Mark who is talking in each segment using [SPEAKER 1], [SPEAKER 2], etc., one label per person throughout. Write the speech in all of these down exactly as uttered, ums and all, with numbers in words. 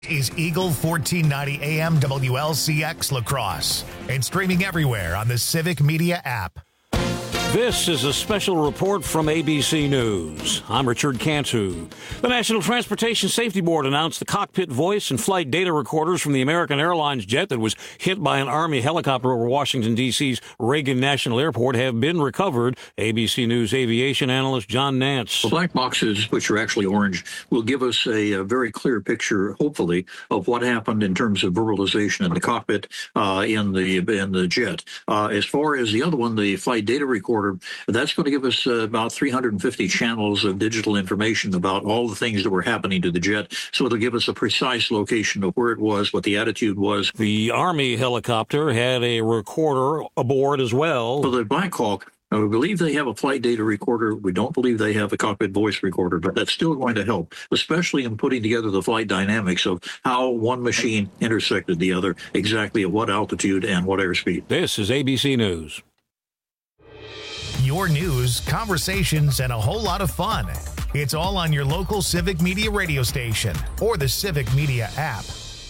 [SPEAKER 1] Is Eagle fourteen ninety A M W L C X La Crosse and streaming everywhere on the Civic Media app.
[SPEAKER 2] This is a special report from A B C News. I'm Richard Cantu. The National Transportation Safety Board announced the cockpit voice and flight data recorders from the American Airlines jet that was hit by an Army helicopter over Washington, D C's Reagan National Airport have been recovered. A B C News aviation analyst John Nance.
[SPEAKER 3] The black boxes, which are actually orange, will give us a, a very clear picture, hopefully, of what happened in terms of verbalization in the cockpit uh, in the in the jet. Uh, as far as the other one, the flight data recorder, that's going to give us uh, about three hundred fifty channels of digital information about all the things that were happening to the jet. So it'll give us a precise location of where it was, what the attitude was.
[SPEAKER 2] The Army helicopter had a recorder aboard as well.
[SPEAKER 3] So the Black Hawk, we believe they have a flight data recorder. We don't believe they have a cockpit voice recorder, but that's still going to help, especially in putting together the flight dynamics of how one machine intersected the other, exactly at what altitude and what airspeed.
[SPEAKER 2] This is A B C News.
[SPEAKER 1] Your news, conversations, and a whole lot of fun. It's all on your local Civic Media radio station or the Civic Media app.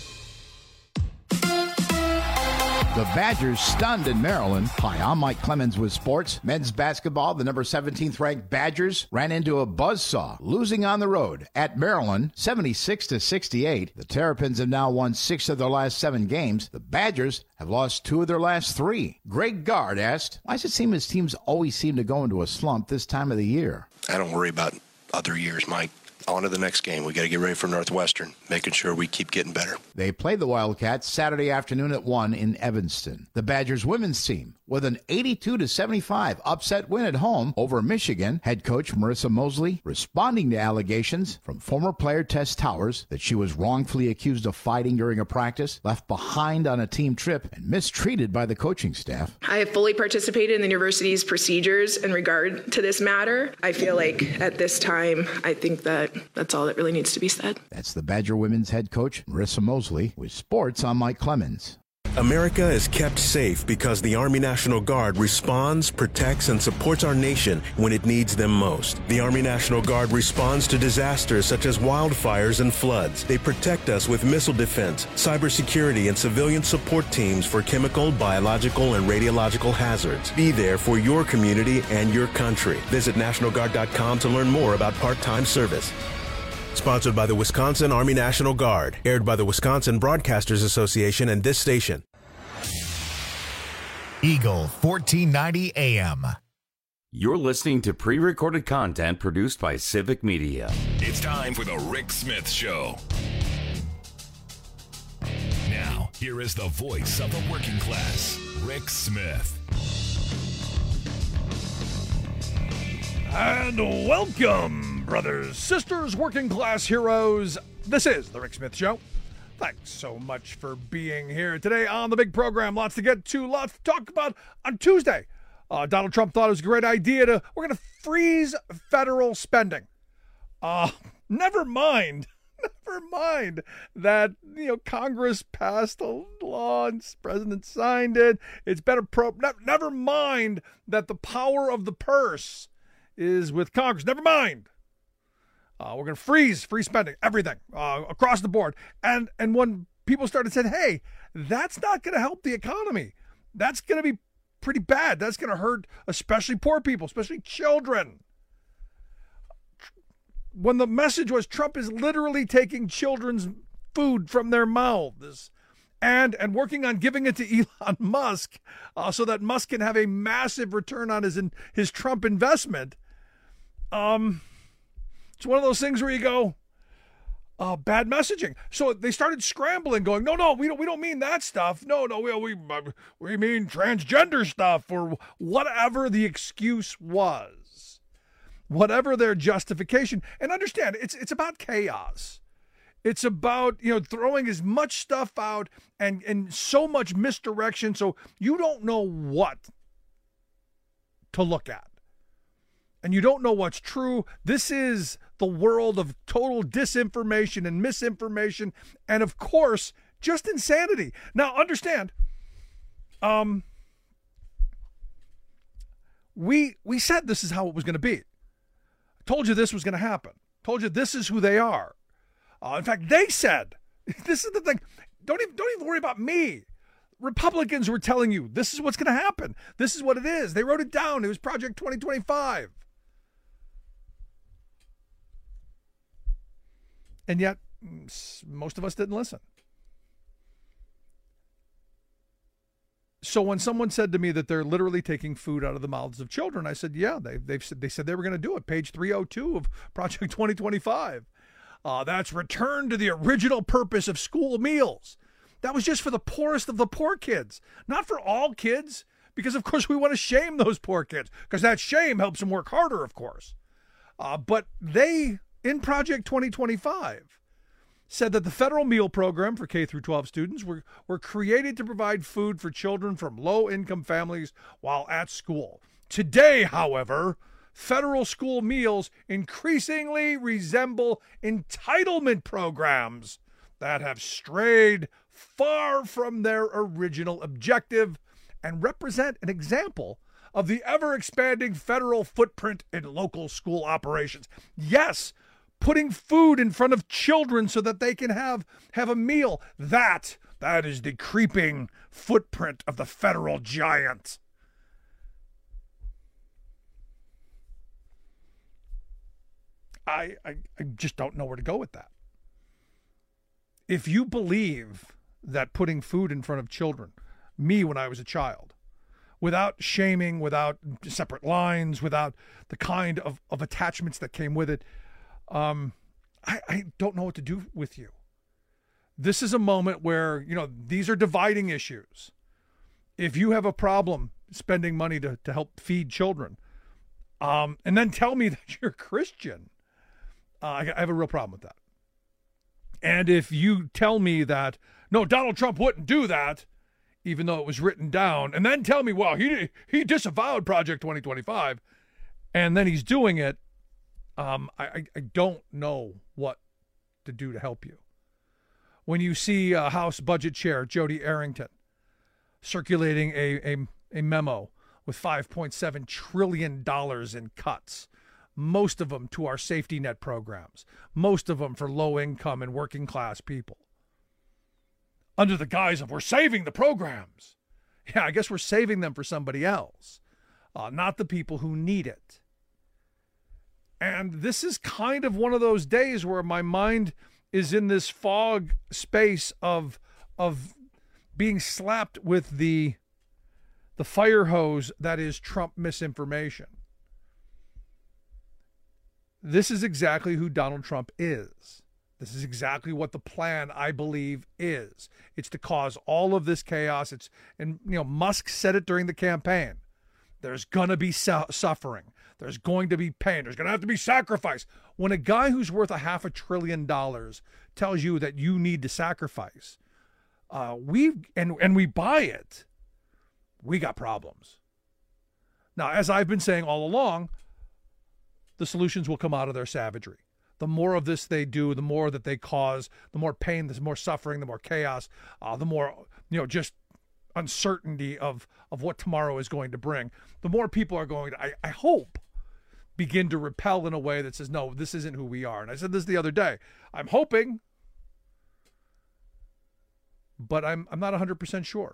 [SPEAKER 4] The Badgers stunned in Maryland. Hi, I'm Mike Clemens with sports. Men's basketball, the number seventeenth ranked Badgers ran into a buzzsaw, losing on the road at Maryland, seventy-six to sixty-eight. The Terrapins have now won six of their last seven games. The Badgers have lost two of their last three. Greg Gard asked, why does it seem his teams always seem to go into a slump this time of the year?
[SPEAKER 5] I don't worry about other years, Mike. On to the next game. We got to get ready for Northwestern, making sure we keep getting better.
[SPEAKER 4] They played the Wildcats Saturday afternoon at one in Evanston. The Badgers women's team, with an eighty-two to seventy-five upset win at home over Michigan, head coach Marissa Mosley responding to allegations from former player Tess Towers that she was wrongfully accused of fighting during a practice, left behind on a team trip, and mistreated by the coaching staff.
[SPEAKER 6] I have fully participated in the university's procedures in regard to this matter. I feel like at this time, I think that that's all that really needs to be said.
[SPEAKER 4] That's the Badger women's head coach, Marissa Mosley. With sports, I'm Mike Clemens.
[SPEAKER 7] America is kept safe because the Army National Guard responds, protects, and supports our nation when it needs them most. The Army National Guard responds to disasters such as wildfires and floods. They protect us with missile defense, cybersecurity, and civilian support teams for chemical, biological, and radiological hazards. Be there for your community and your country. Visit National Guard dot com to learn more about part-time service. Sponsored by the Wisconsin Army National Guard. Aired by the Wisconsin Broadcasters Association and this station.
[SPEAKER 1] Eagle fourteen ninety A M.
[SPEAKER 8] You're listening to pre-recorded content produced by Civic Media.
[SPEAKER 9] It's time for the Rick Smith Show. Now, here is the voice of the working class, Rick Smith.
[SPEAKER 10] And welcome, brothers, sisters, working class heroes. This is the Rick Smith Show. Thanks so much for being here today on the big program. Lots to get to, lots to talk about. On Tuesday, uh, Donald Trump thought it was a great idea to, we're going to freeze federal spending. Uh, never mind, never mind that, you know, Congress passed a law and the president signed it. It's better pro, ne- never mind that the power of the purse is with Congress. Never mind. Uh, we're going to freeze, free spending, everything uh, across the board. And and when people started saying, hey, that's not going to help the economy. That's going to be pretty bad. That's going to hurt especially poor people, especially children. When the message was Trump is literally taking children's food from their mouths and and working on giving it to Elon Musk uh, so that Musk can have a massive return on his his Trump investment. Um, it's one of those things where you go, uh, bad messaging. So they started scrambling, going, no, no, we don't, we don't mean that stuff. No, no, we we we mean transgender stuff, or whatever the excuse was, whatever their justification. And understand, it's it's about chaos. It's about, you know, throwing as much stuff out and and so much misdirection, so you don't know what to look at. And you don't know what's true. This is the world of total disinformation and misinformation, and of course, just insanity. Now, understand, um, we we said this is how it was going to be. I told you this was going to happen. Told you this is who they are. Uh, in fact, they said This is the thing. Don't even, don't even worry about me. Republicans were telling you this is what's going to happen. This is what it is. They wrote it down. It was Project twenty twenty-five. And yet, most of us didn't listen. So when someone said to me that they're literally taking food out of the mouths of children, I said, yeah, they, they've said, they said they were going to do it. Page three oh two of Project twenty twenty-five. Uh, that's return to the original purpose of school meals. That was just for the poorest of the poor kids, not for all kids, because, of course, we want to shame those poor kids, because that shame helps them work harder, of course. Uh, but they, in Project twenty twenty-five, said that the federal meal program for K through twelve students were, were created to provide food for children from low-income families while at school. Today, however, federal school meals increasingly resemble entitlement programs that have strayed far from their original objective and represent an example of the ever-expanding federal footprint in local school operations. Yes, putting food in front of children so that they can have, have a meal. That, that is the creeping footprint of the federal giant. I, I, I just don't know where to go with that. If you believe that putting food in front of children, me when I was a child, without shaming, without separate lines, without the kind of, of attachments that came with it, um, I, I don't know what to do with you. This is a moment where, you know, these are dividing issues. If you have a problem spending money to, to help feed children, um, and then tell me that you're Christian, uh, I, I have a real problem with that. And if you tell me that, no, Donald Trump wouldn't do that, even though it was written down, and then tell me, well, he he disavowed Project twenty twenty-five, and then he's doing it, um, I, I don't know what to do to help you. When you see uh, House Budget Chair Jody Arrington circulating a, a, a memo with five point seven trillion dollars in cuts, most of them to our safety net programs, most of them for low-income and working-class people, under the guise of we're saving the programs. Yeah, I guess we're saving them for somebody else, uh, not the people who need it. And this is kind of one of those days where my mind is in this fog space of of being slapped with the the fire hose that is Trump misinformation. This is exactly who Donald Trump is. This is exactly what the plan, I believe, is. It's to cause all of this chaos. It's, and you know, Musk said it during the campaign. There's going to be su- suffering. There's going to be pain. There's going to have to be sacrifice. When a guy who's worth a half a trillion dollars tells you that you need to sacrifice, uh, we and and we buy it, we got problems. Now, as I've been saying all along, the solutions will come out of their savagery. The more of this they do, the more that they cause, the more pain, the more suffering, the more chaos, uh, the more, you know, just uncertainty of, of what tomorrow is going to bring. The more people are going to, I, I hope, begin to repel in a way that says, no, this isn't who we are. And I said this the other day. I'm hoping, but I'm I'm not one hundred percent sure.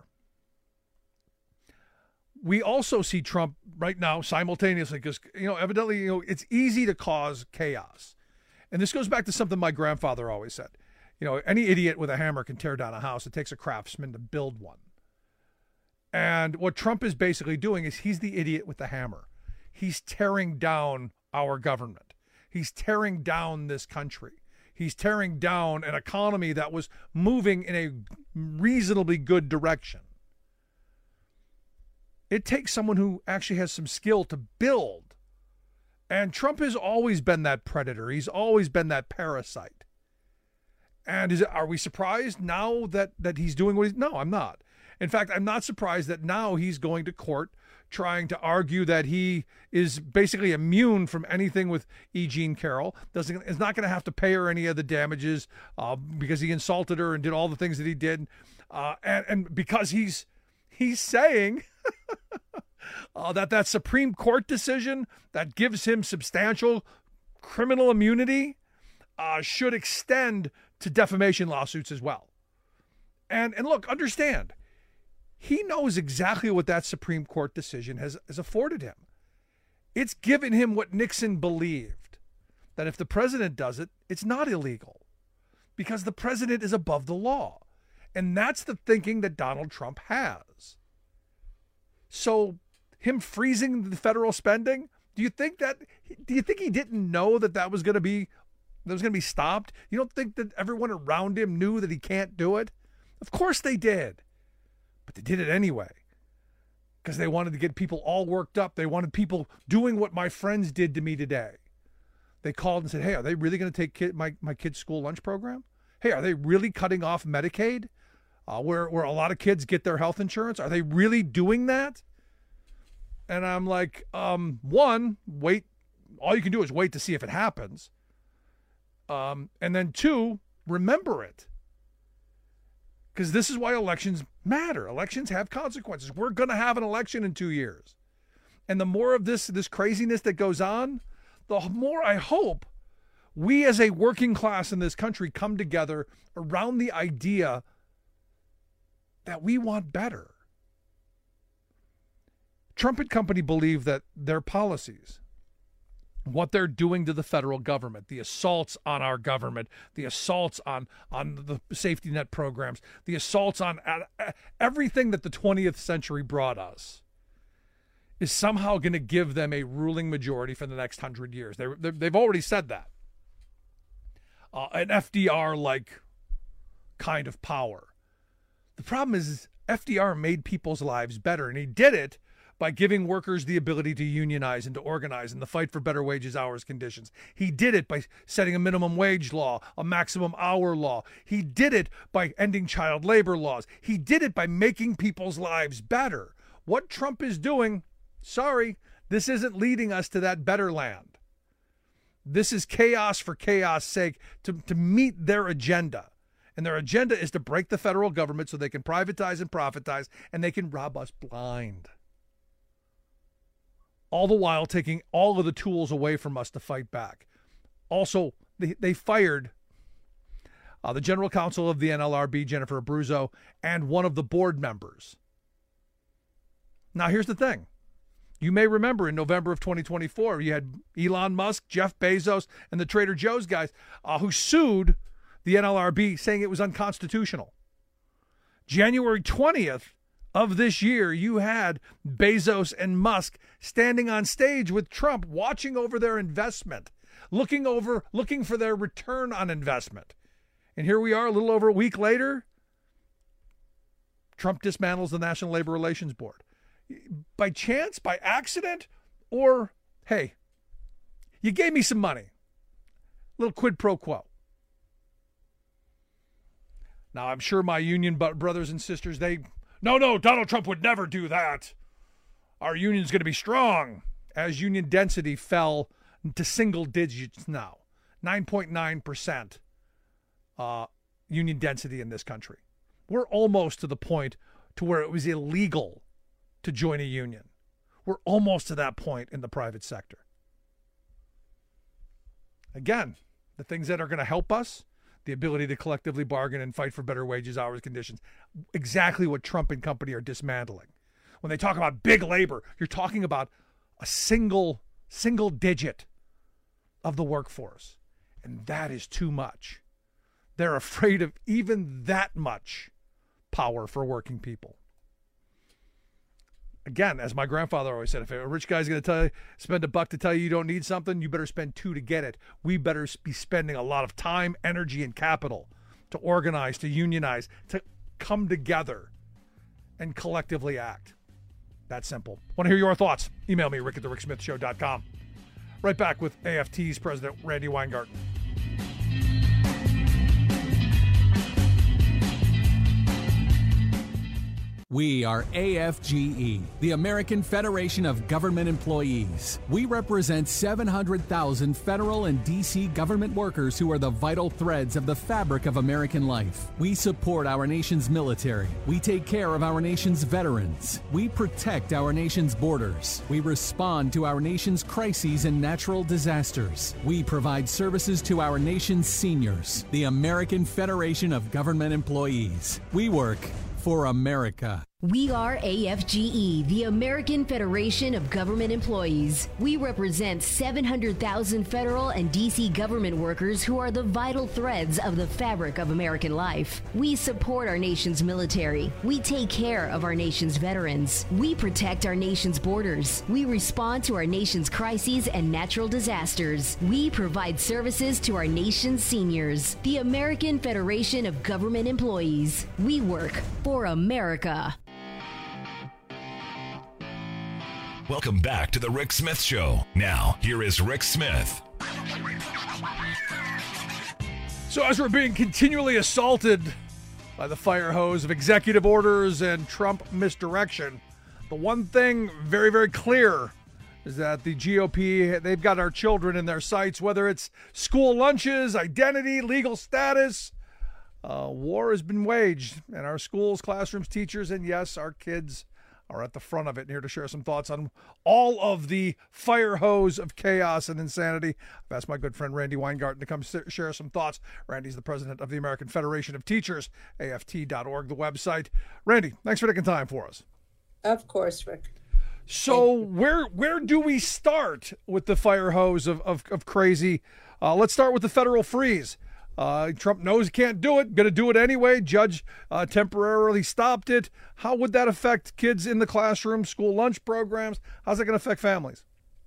[SPEAKER 10] We also see Trump right now simultaneously because, you know, evidently, you know, it's easy to cause chaos. And this goes back to something my grandfather always said. You know, any idiot with a hammer can tear down a house. It takes a craftsman to build one. And what Trump is basically doing is he's the idiot with the hammer. He's tearing down our government. He's tearing down this country. He's tearing down an economy that was moving in a reasonably good direction. It takes someone who actually has some skill to build. And Trump has always been that predator. He's always been that parasite. And is it, are we surprised now that, that he's doing what he's... No, I'm not. In fact, I'm not surprised that now he's going to court trying to argue that he is basically immune from anything with E. Jean Carroll. Doesn't, is not going to have to pay her any of the damages uh, because he insulted her and did all the things that he did. Uh, and, and because he's he's saying... Uh, that that Supreme Court decision that gives him substantial criminal immunity uh, should extend to defamation lawsuits as well. And and look, understand, he knows exactly what that Supreme Court decision has, has afforded him. It's given him what Nixon believed, that if the president does it, it's not illegal because the president is above the law. And that's the thinking that Donald Trump has. So him freezing the federal spending, do you think that, do you think he didn't know that that was going to be, that was going to be stopped? You don't think that everyone around him knew that he can't do it? Of course they did. But they did it anyway because they wanted to get people all worked up. They wanted people doing what my friends did to me today. They called and said, hey, are they really going to take kid, my, my kid's school lunch program? Hey, are they really cutting off Medicaid uh, where, where a lot of kids get their health insurance? Are they really doing that? And I'm like, um, one, wait. All you can do is wait to see if it happens. Um, and then two, remember it. Because this is why elections matter. Elections have consequences. We're going to have an election in two years. And the more of this, this craziness that goes on, the more I hope we as a working class in this country come together around the idea that we want better. Trump and company believe that their policies, what they're doing to the federal government, the assaults on our government, the assaults on, on the safety net programs, the assaults on uh, everything that the twentieth century brought us, is somehow going to give them a ruling majority for the next hundred years. They're, they're, they've already said that. Uh, an F D R-like kind of power. The problem is F D R made people's lives better, and he did it by giving workers the ability to unionize and to organize in the fight for better wages, hours, conditions. He did it by setting a minimum wage law, a maximum hour law. He did it by ending child labor laws. He did it by making people's lives better. What Trump is doing, sorry, this isn't leading us to that better land. This is chaos for chaos' sake to, to meet their agenda. And their agenda is to break the federal government so they can privatize and profitize, and they can rob us blind. All the while taking all of the tools away from us to fight back. Also, they, they fired uh, the general counsel of the N L R B, Jennifer Abruzzo, and one of the board members. Now, here's the thing. You may remember in November of twenty twenty-four, you had Elon Musk, Jeff Bezos, and the Trader Joe's guys uh, who sued the N L R B saying it was unconstitutional. January twentieth of this year, you had Bezos and Musk standing on stage with Trump, watching over their investment, looking over, looking for their return on investment. And here we are a little over a week later, Trump dismantles the National Labor Relations Board. By chance, by accident, or, hey, you gave me some money. Little quid pro quo. Now, I'm sure my union brothers and sisters, they, no, no, Donald Trump would never do that. Our union's going to be strong. As union density fell to single digits now, nine point nine percent uh, union density in this country. We're almost to the point to where it was illegal to join a union. We're almost to that point in the private sector. Again, the things that are going to help us, the ability to collectively bargain and fight for better wages, hours, conditions, exactly what Trump and company are dismantling. When they talk about big labor, you're talking about a single, single digit of the workforce. And that is too much. They're afraid of even that much power for working people. Again, as my grandfather always said, if a rich guy's going to tell you, spend a buck to tell you you don't need something, you better spend two to get it. We better be spending a lot of time, energy, and capital to organize, to unionize, to come together and collectively act. That's simple. Want to hear your thoughts? Email me, rick at the rick smith show dot com. Right back with A F T's President Randy Weingarten.
[SPEAKER 11] We are A F G E, the American Federation of Government Employees. We represent seven hundred thousand federal and D C government workers who are the vital threads of the fabric of American life. We support our nation's military. We take care of our nation's veterans. We protect our nation's borders. We respond to our nation's crises and natural disasters. We provide services to our nation's seniors. The American Federation of Government Employees. We work for America.
[SPEAKER 12] We are A F G E, the American Federation of Government Employees. We represent seven hundred thousand federal and D C government workers who are the vital threads of the fabric of American life. We support our nation's military. We take care of our nation's veterans. We protect our nation's borders. We respond to our nation's crises and natural disasters. We provide services to our nation's seniors. The American Federation of Government Employees. We work for America.
[SPEAKER 9] Welcome back to the Rick Smith Show. Now, here is Rick Smith.
[SPEAKER 10] So as we're being continually assaulted by the fire hose of executive orders and Trump misdirection, the one thing very, very clear is that the G O P, they've got our children in their sights, whether it's school lunches, identity, legal status. Uh, war has been waged, and our schools, classrooms, teachers, and yes, our kids are at the front of it. And here to share some thoughts on all of the fire hose of chaos and insanity, I've asked my good friend Randy Weingarten to come share some thoughts. Randy's the president of the American Federation of Teachers, A F T dot org, the website. Randy, thanks for taking time for us.
[SPEAKER 13] Of course, Rick.
[SPEAKER 10] So where where do we start with the fire hose of, of, of crazy? Uh, let's start with the federal freeze. Uh, Trump knows he can't do it, going to do it anyway. Judge uh, temporarily stopped it. How would that affect kids in the classroom, school lunch programs? How's that going to affect families?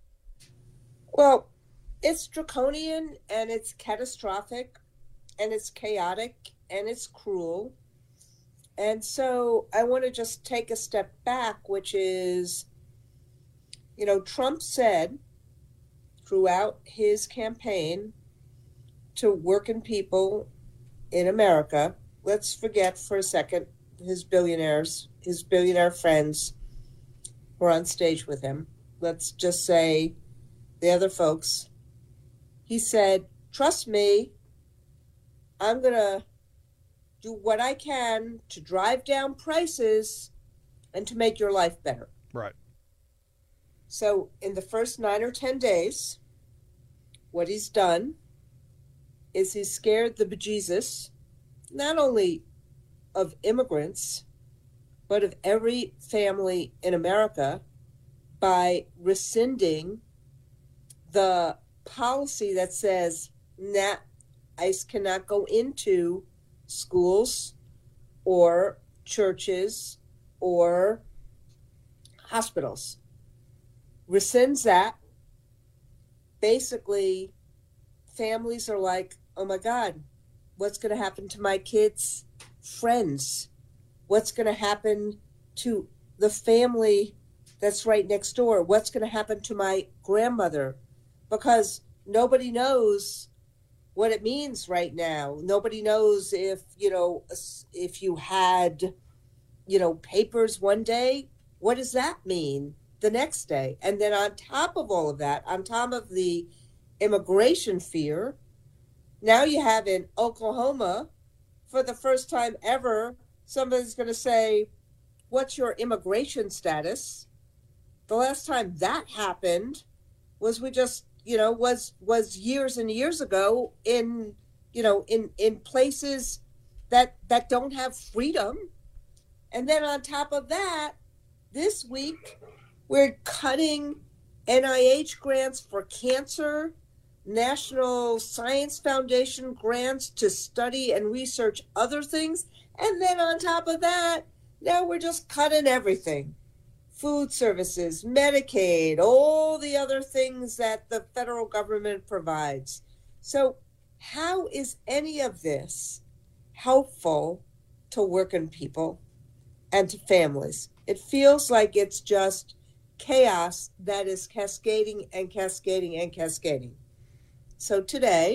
[SPEAKER 13] Well, it's draconian and it's catastrophic and it's chaotic and it's cruel. And so I want to just take a step back, which is, you know, Trump said throughout his campaign to working people in America, let's forget for a second his billionaires, his billionaire friends who are on stage with him. Let's just say the other folks. He said, trust me, I'm going to do what I can to drive down prices and to make your life better.
[SPEAKER 10] Right.
[SPEAKER 13] So in the first nine or ten days, what he's done is he scared the bejesus, not only of immigrants, but of every family in America by rescinding the policy that says, nah, ICE cannot go into schools or churches or hospitals. Rescinds that. Basically, families are like, oh my God, what's going to happen to my kids' friends? What's going to happen to the family that's right next door? What's going to happen to my grandmother? Because nobody knows what it means right now. Nobody knows if, you know, if you had, you know, papers one day, what does that mean the next day? And then on top of all of that, on top of the immigration fear, now you have in Oklahoma, for the first time ever, somebody's going to say, what's your immigration status? The last time that happened was we just, you know, was was years and years ago in, you know, in, in places that that don't have freedom. And then on top of that, this week, we're cutting N I H grants for cancer, National Science Foundation grants to study and research other things. And then on top of that, now we're just cutting everything. Food services, Medicaid, all the other things that the federal government provides. So how is any of this helpful to working people and to families? It feels like it's just chaos that is cascading and cascading and cascading. So today,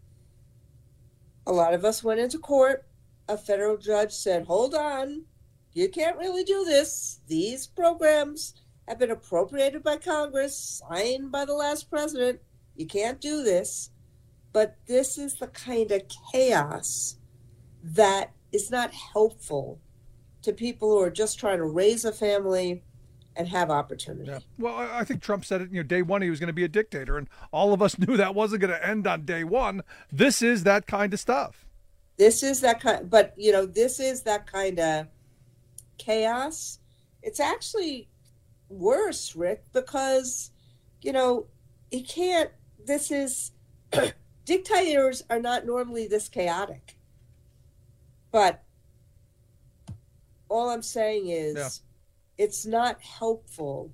[SPEAKER 13] a lot of us went into court. A federal judge said, hold on, you can't really do this. These programs have been appropriated by Congress, signed by the last president. You can't do this. But this is the kind of chaos that is not helpful to people who are just trying to raise a family and have opportunity.
[SPEAKER 10] Yeah. Well, I think Trump said it, you know, day one he was going to be a dictator, and all of us knew that wasn't going to end on day one. This is that kind of stuff.
[SPEAKER 13] This is that kind, but, you know, this is that kind of chaos. It's actually worse, Rick, because, you know, he can't, this is, dictators are not normally this chaotic. But all I'm saying is, yeah. It's not helpful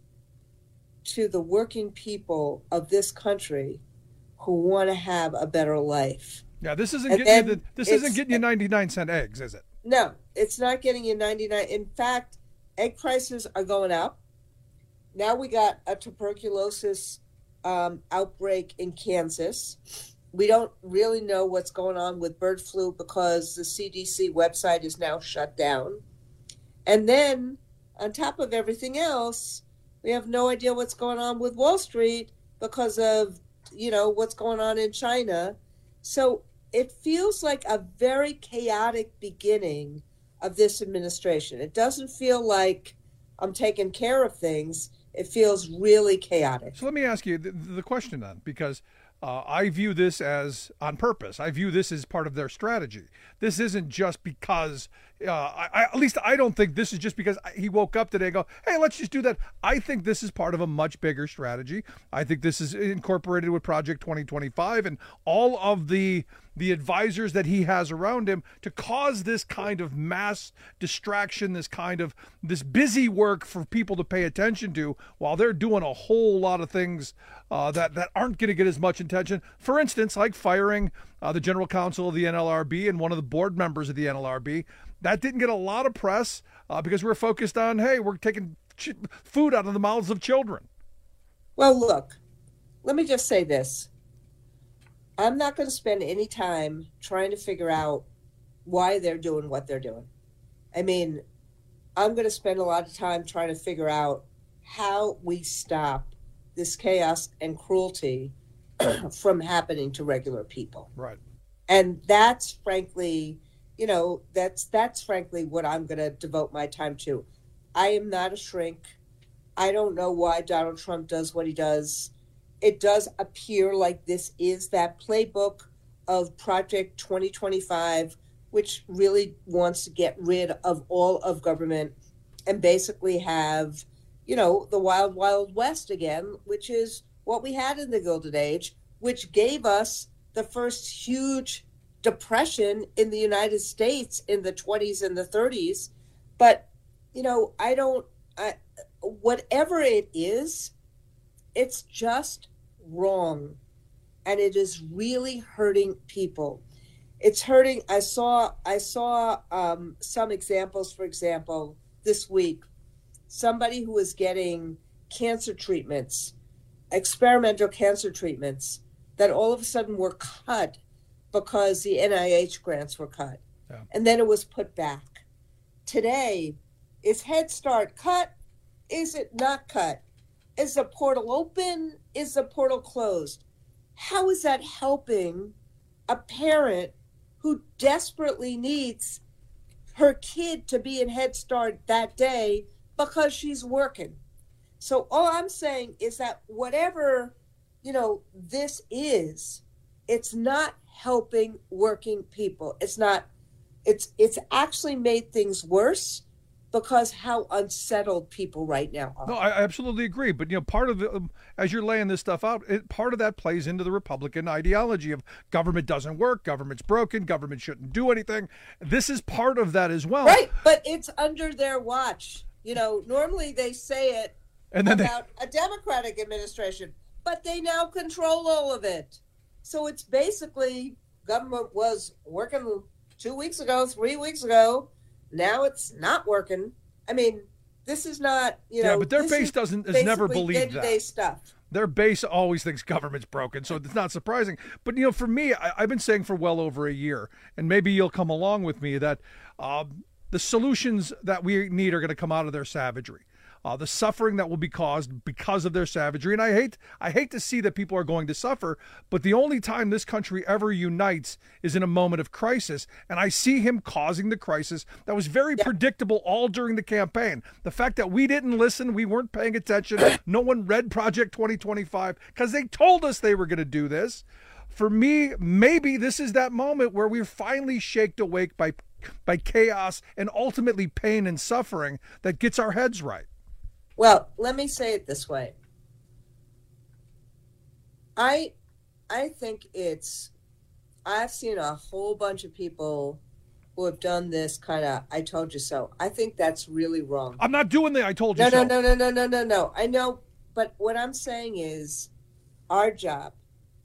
[SPEAKER 13] to the working people of this country who want to have a better life.
[SPEAKER 10] Yeah, this isn't and getting you the, this isn't getting you ninety-nine cent eggs, is it?
[SPEAKER 13] No, it's not getting you ninety-nine. In fact, egg prices are going up. Now we got a tuberculosis um, outbreak in Kansas. We don't really know what's going on with bird flu because the C D C website is now shut down. And then on top of everything else, we have no idea what's going on with Wall Street because of, you know, what's going on in China. So it feels like a very chaotic beginning of this administration. It doesn't feel like I'm taking care of things. It feels really chaotic.
[SPEAKER 10] So let me ask you the, the question then, because uh, I view this as on purpose. I view this as part of their strategy. This isn't just because, uh, I, I, at least I don't think this is just because he woke up today and go, hey, let's just do that. I think this is part of a much bigger strategy. I think this is incorporated with Project twenty twenty-five and all of the the advisors that he has around him to cause this kind of mass distraction, this kind of this busy work for people to pay attention to while they're doing a whole lot of things uh, that, that aren't going to get as much attention. For instance, like firing uh, the general counsel of the N L R B and one of the board members of the N L R B. That didn't get a lot of press uh, because we're focused on, hey, we're taking ch- food out of the mouths of children.
[SPEAKER 13] Well, look, let me just say this. I'm not going to spend any time trying to figure out why they're doing what they're doing. I mean, I'm going to spend a lot of time trying to figure out how we stop this chaos and cruelty from happening to regular people.
[SPEAKER 10] Right.
[SPEAKER 13] And that's frankly, you know, that's that's frankly what I'm going to devote my time to. I am not a shrink. I don't know why Donald Trump does what he does. It does appear like this is that playbook of Project twenty twenty-five, which really wants to get rid of all of government and basically have, you know, the wild, wild west again, which is what we had in the Gilded Age, which gave us the first huge depression in the United States in the twenties and the thirties. But, you know, I don't, I, whatever it is, it's just wrong. And it is really hurting people. It's hurting. I saw, I saw um, some examples, for example, this week, somebody who was getting cancer treatments, experimental cancer treatments, that all of a sudden were cut because the N I H grants were cut. Yeah. And then it was put back. Today, is Head Start cut? Is it not cut? Is the portal open? Is the portal closed? How is that helping a parent who desperately needs her kid to be in Head Start that day because she's working? So all I'm saying is that whatever, you know, this is, it's not helping working people. It's not, it's it's actually made things worse because how unsettled people right now are.
[SPEAKER 10] No, I absolutely agree. But, you know, part of the, um, as you're laying this stuff out, it, part of that plays into the Republican ideology of government doesn't work, government's broken, government shouldn't do anything. This is part of that as well.
[SPEAKER 13] Right, but it's under their watch. You know, normally they say it
[SPEAKER 10] and then
[SPEAKER 13] about
[SPEAKER 10] they...
[SPEAKER 13] a Democratic administration, but they now control all of it. So it's basically government was working two weeks ago, three weeks ago. Now it's not working. I mean, this is not, you know.
[SPEAKER 10] Yeah, but their base doesn't has never believed
[SPEAKER 13] day-to-day
[SPEAKER 10] that.
[SPEAKER 13] Stuff.
[SPEAKER 10] Their base always thinks government's broken, so it's not surprising. But, you know, for me, I, I've been saying for well over a year, and maybe you'll come along with me, that um, the solutions that we need are going to come out of their savagery. Uh, the suffering that will be caused because of their savagery. And I hate I hate to see that people are going to suffer, but the only time this country ever unites is in a moment of crisis. And I see him causing the crisis that was very yeah. predictable all during the campaign. The fact that we didn't listen, we weren't paying attention, no one read Project twenty twenty-five because they told us they were going to do this. For me, maybe this is that moment where we're finally shaked awake by by chaos and ultimately pain and suffering that gets our heads right.
[SPEAKER 13] Well, let me say it this way. I I think it's, I've seen a whole bunch of people who have done this kind of, I told you so. I think that's really wrong.
[SPEAKER 10] I'm not doing the I told you
[SPEAKER 13] no,
[SPEAKER 10] so.
[SPEAKER 13] No, no, no, no, no, no, no. I know, but what I'm saying is our job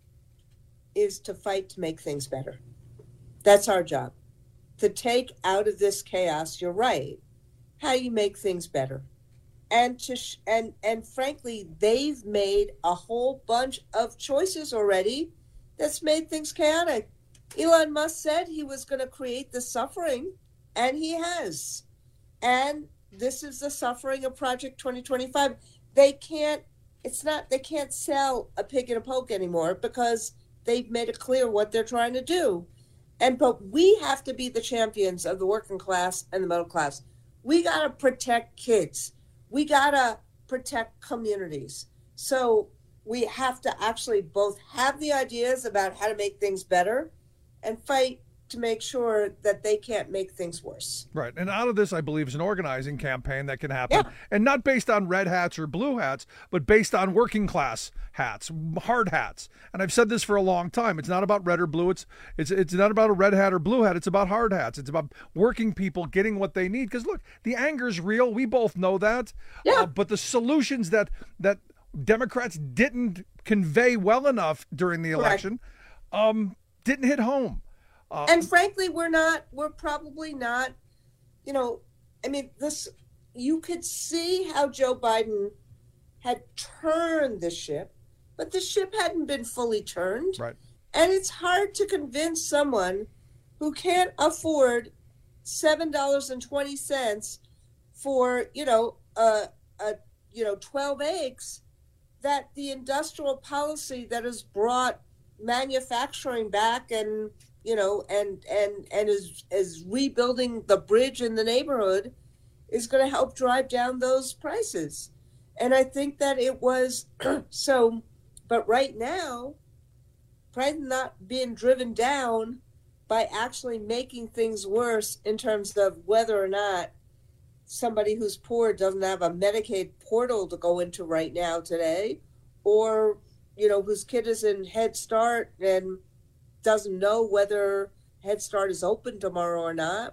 [SPEAKER 13] is to fight to make things better. That's our job. To take out of this chaos, you're right. How do you make things better? And to sh- and and frankly, they've made a whole bunch of choices already that's made things chaotic. Elon Musk said he was going to create the suffering, and he has. And this is the suffering of Project twenty twenty-five. They can't, it's not, they can't sell a pig in a poke anymore because they've made it clear what they're trying to do. And but we have to be the champions of the working class and the middle class. We got to protect kids. We got to protect communities. So we have to actually both have the ideas about how to make things better and fight to make sure that they can't make things worse.
[SPEAKER 10] Right. And out of this, I believe, is an organizing campaign that can happen. Yeah. And not based on red hats or blue hats, but based on working class hats, hard hats. And I've said this for a long time. It's not about red or blue. It's it's it's not about a red hat or blue hat. It's about hard hats. It's about working people getting what they need. Because, look, the anger's real. We both know that.
[SPEAKER 13] Yeah.
[SPEAKER 10] Uh, but the solutions that that Democrats didn't convey well enough during the election um, didn't hit home. Um,
[SPEAKER 13] and frankly, we're not, we're probably not, you know, I mean, this, you could see how Joe Biden had turned the ship, but the ship hadn't been fully turned.
[SPEAKER 10] Right.
[SPEAKER 13] And it's hard to convince someone who can't afford seven dollars and twenty cents for, you know, a, a, you know, twelve eggs, that the industrial policy that has brought manufacturing back and, you know, and and and is is rebuilding the bridge in the neighborhood is going to help drive down those prices. And I think that it was so, but right now, probably not being driven down by actually making things worse in terms of whether or not somebody who's poor doesn't have a Medicaid portal to go into right now today, or, you know, whose kid is in Head Start and doesn't know whether Head Start is open tomorrow or not,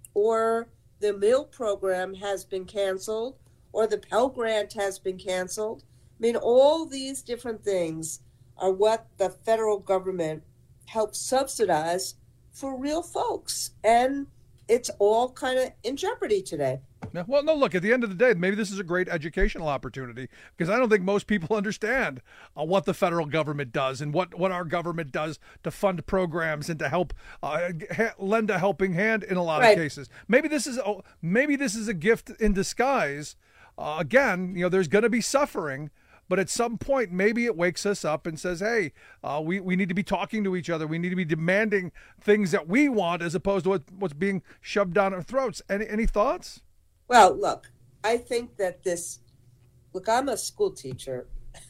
[SPEAKER 13] or the meal program has been canceled, or the Pell Grant has been canceled. I mean, all these different things are what the federal government helps subsidize for real folks. And it's all kind of in jeopardy today.
[SPEAKER 10] Yeah, well, no, look, at the end of the day, maybe this is a great educational opportunity, because I don't think most people understand uh, what the federal government does and what, what our government does to fund programs and to help uh, ha- lend a helping hand in a lot
[SPEAKER 13] right.
[SPEAKER 10] of cases. Maybe this is oh, maybe this is a gift in disguise. Uh, again, you know, there's going to be suffering, but at some point, maybe it wakes us up and says, hey, uh, we, we need to be talking to each other. We need to be demanding things that we want as opposed to what, what's being shoved down our throats. Any any thoughts?
[SPEAKER 13] Well, look, I think that this, look, I'm a school teacher,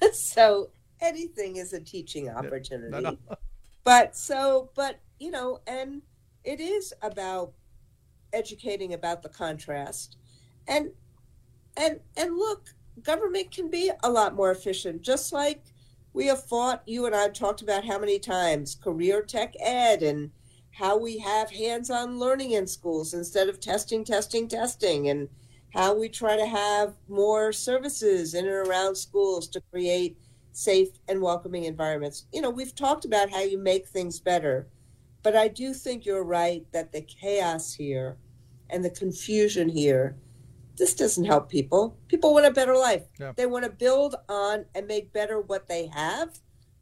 [SPEAKER 13] so anything is a teaching opportunity.
[SPEAKER 10] No, no.
[SPEAKER 13] But so, but, you know, and it is about educating about the contrast. And, and, and look, government can be a lot more efficient, just like we have fought, you and I have talked about how many times, career tech ed, and how we have hands-on learning in schools instead of testing, testing, testing, and how we try to have more services in and around schools to create safe and welcoming environments. You know, we've talked about how you make things better, but I do think you're right that the chaos here and the confusion here, this doesn't help people. People want a better life.
[SPEAKER 10] Yeah.
[SPEAKER 13] They want to build on and make better what they have,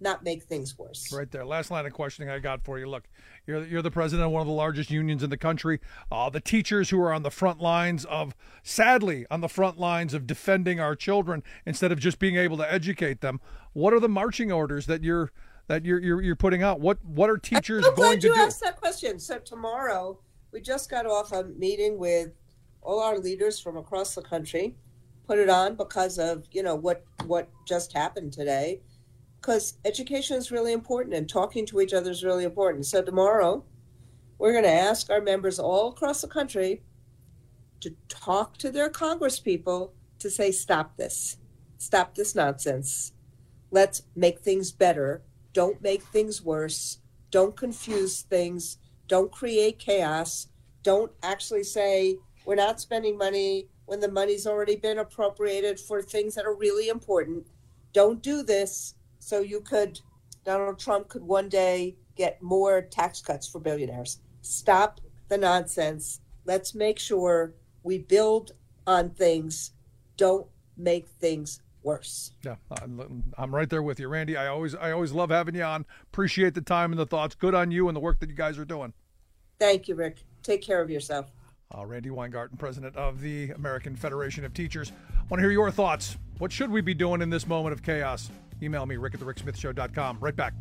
[SPEAKER 13] not make things worse.
[SPEAKER 10] Right there. Last line of questioning I got for you. Look, you're you're the president of one of the largest unions in the country. Uh, the teachers who are on the front lines of, sadly, on the front lines of defending our children instead of just being able to educate them. What are the marching orders that you're that you're you're, you're putting out? What what are teachers
[SPEAKER 13] I'm
[SPEAKER 10] going
[SPEAKER 13] glad
[SPEAKER 10] to
[SPEAKER 13] you
[SPEAKER 10] do?
[SPEAKER 13] asked that question. So tomorrow, we just got off a meeting with all our leaders from across the country. Put it on because of, you know, what what just happened today. Because education is really important and talking to each other is really important. So tomorrow, we're going to ask our members all across the country to talk to their congresspeople to say, stop this. Stop this nonsense. Let's make things better. Don't make things worse. Don't confuse things. Don't create chaos. Don't actually say we're not spending money when the money's already been appropriated for things that are really important. Don't do this. So you could, Donald Trump could one day get more tax cuts for billionaires. Stop the nonsense. Let's make sure we build on things. Don't make things worse.
[SPEAKER 10] Yeah, I'm, I'm right there with you, Randy. I always, I always love having you on. Appreciate the time and the thoughts. Good on you and the work that you guys are doing.
[SPEAKER 13] Thank you, Rick. Take care of yourself.
[SPEAKER 10] Uh, Randy Weingarten, president of the American Federation of Teachers. I want to hear your thoughts. What should we be doing in this moment of chaos? Email me, rick at the rick smith show dot com. Right back.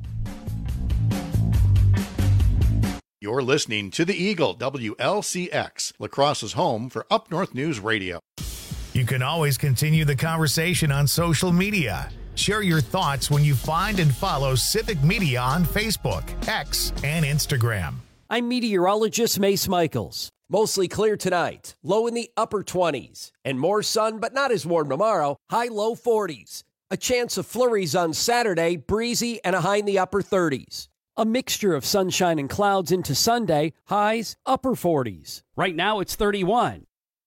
[SPEAKER 4] You're listening to The Eagle, W L C X, La Crosse's home for Up North News Radio.
[SPEAKER 1] You can always continue the conversation on social media. Share your thoughts when you find and follow Civic Media on Facebook, X, and Instagram.
[SPEAKER 14] I'm meteorologist Mace Michaels. Mostly clear tonight, low in the upper twenties, and more sun but not as warm tomorrow, high low forties. A chance of flurries on Saturday, breezy and a high in the upper thirties. A mixture of sunshine and clouds into Sunday, highs upper forties. Right now it's thirty-one.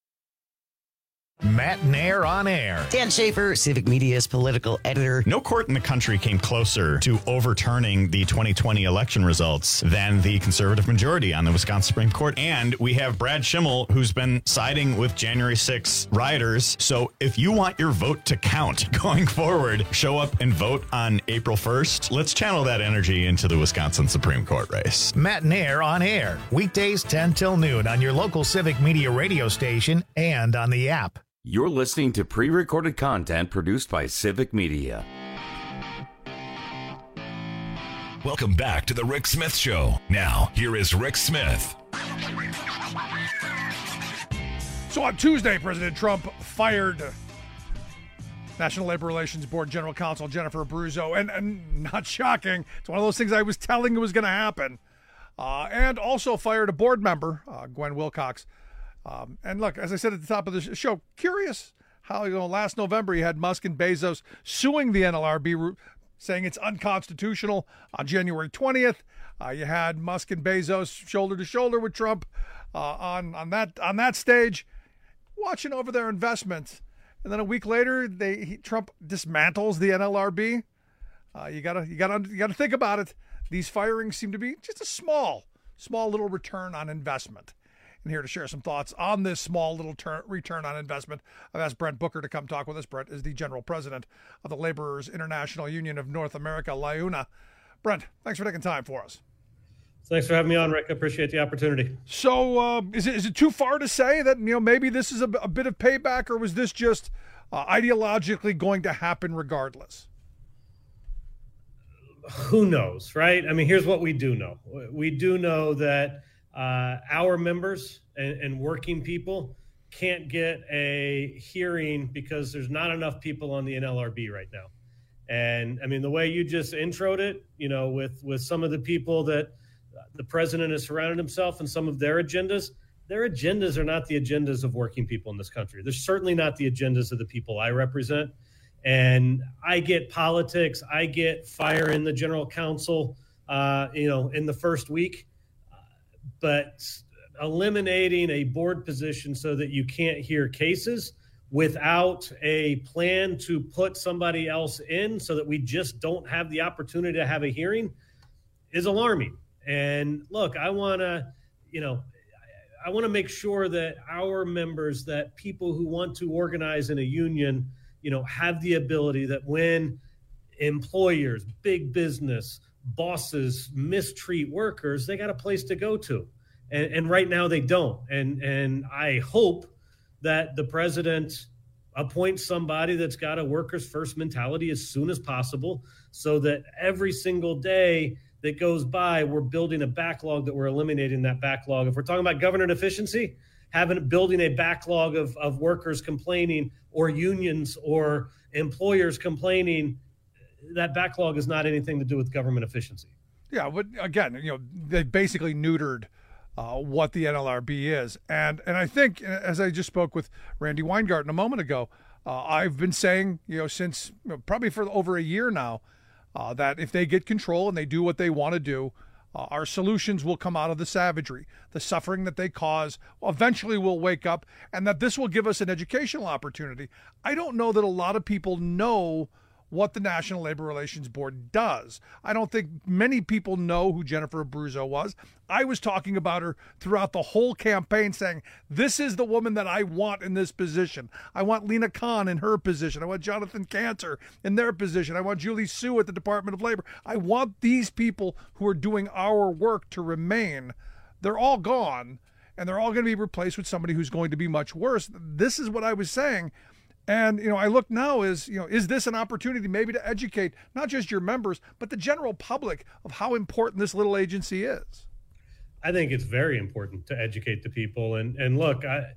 [SPEAKER 1] Matt Nair on air.
[SPEAKER 15] Dan Schaefer, Civic Media's political editor.
[SPEAKER 16] No court in the country came closer to overturning the twenty twenty election results than the conservative majority on the Wisconsin Supreme Court. And we have Brad Schimmel, who's been siding with January sixth rioters. So if you want your vote to count going forward, show up and vote on April first. Let's channel that energy into the Wisconsin Supreme Court race.
[SPEAKER 1] Matt Nair on air. Weekdays ten till noon on your local Civic Media radio station and on the app.
[SPEAKER 8] You're listening to pre-recorded content produced by Civic Media.
[SPEAKER 9] Welcome back to the Rick Smith Show. Now, here is Rick Smith.
[SPEAKER 10] So on Tuesday, President Trump fired National Labor Relations Board General Counsel Jennifer Abruzzo, and, and not shocking, it's one of those things I was telling you was going to happen, uh, and also fired a board member, uh, Gwen Wilcox. Um, and look, as I said at the top of the show, curious how, you know, last November you had Musk and Bezos suing the N L R B, saying it's unconstitutional. On January twentieth, uh, you had Musk and Bezos shoulder to shoulder with Trump uh, on on that on that stage, watching over their investments. And then a week later, they he, Trump dismantles the N L R B. Uh, you gotta you gotta you gotta think about it. These firings seem to be just a small, small little return on investment. And here to share some thoughts on this small little ter- return on investment, I've asked Brent Booker to come talk with us. Brent is the general president of the Laborers International Union of North America, L I U N A. Brent, thanks for taking time for us.
[SPEAKER 17] Thanks for having me on, Rick. I appreciate the opportunity.
[SPEAKER 10] So uh, is, it, is it too far to say that, you know, maybe this is a, a bit of payback, or was this just uh, ideologically going to happen regardless?
[SPEAKER 17] Who knows, right? I mean, here's what we do know. We do know that Uh, our members and, and working people can't get a hearing because there's not enough people on the N L R B right now. And I mean, the way you just introed it, you know, with, with some of the people that the president has surrounded himself and some of their agendas, their agendas are not the agendas of working people in this country. They're certainly not the agendas of the people I represent. And I get politics. I get fire in the general counsel, uh, you know, in the first week. But eliminating a board position so that you can't hear cases without a plan to put somebody else in so that we just don't have the opportunity to have a hearing is alarming. And look, I want to, you know, I want to make sure that our members, that people who want to organize in a union, you know, have the ability that when employers, big business, bosses mistreat workers, they got a place to go to. And, and right now they don't. And, and I hope that the president appoints somebody that's got a workers first mentality as soon as possible, so that every single day that goes by, we're building a backlog, that we're eliminating that backlog. If we're talking about government efficiency, having building a backlog of, of workers complaining or unions or employers complaining, that backlog is not anything to do with government efficiency.
[SPEAKER 10] Yeah, but again, you know, they basically neutered uh, what the N L R B is. And and I think, as I just spoke with Randy Weingarten a moment ago, uh, I've been saying, you know, since you know, probably for over a year now, uh, that if they get control and they do what they want to do, uh, our solutions will come out of the savagery, the suffering that they cause. Eventually we'll wake up, and that this will give us an educational opportunity. I don't know that a lot of people know what the National Labor Relations Board does. I don't think many people know who Jennifer Abruzzo was. I was talking about her throughout the whole campaign, saying, this is the woman that I want in this position. I want Lena Khan in her position. I want Jonathan Cantor in their position. I want Julie Su at the Department of Labor. I want these people who are doing our work to remain. They're all gone, and they're all going to be replaced with somebody who's going to be much worse. This is what I was saying. And, you know, I look now is, you know, is this an opportunity maybe to educate not just your members, but the general public of how important this little agency is?
[SPEAKER 17] I think it's very important to educate the people. And, and look, I,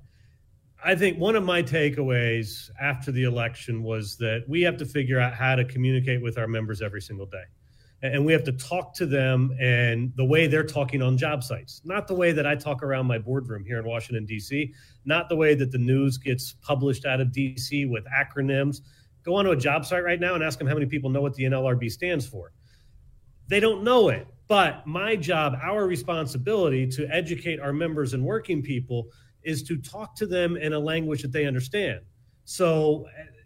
[SPEAKER 17] I think one of my takeaways after the election was that we have to figure out how to communicate with our members every single day. And we have to talk to them and the way they're talking on job sites, not the way that I talk around my boardroom here in Washington, D C, not the way that the news gets published out of D C with acronyms. Go onto a job site right now and ask them how many people know what the N L R B stands for. They don't know it, but my job, our responsibility to educate our members and working people is to talk to them in a language that they understand. So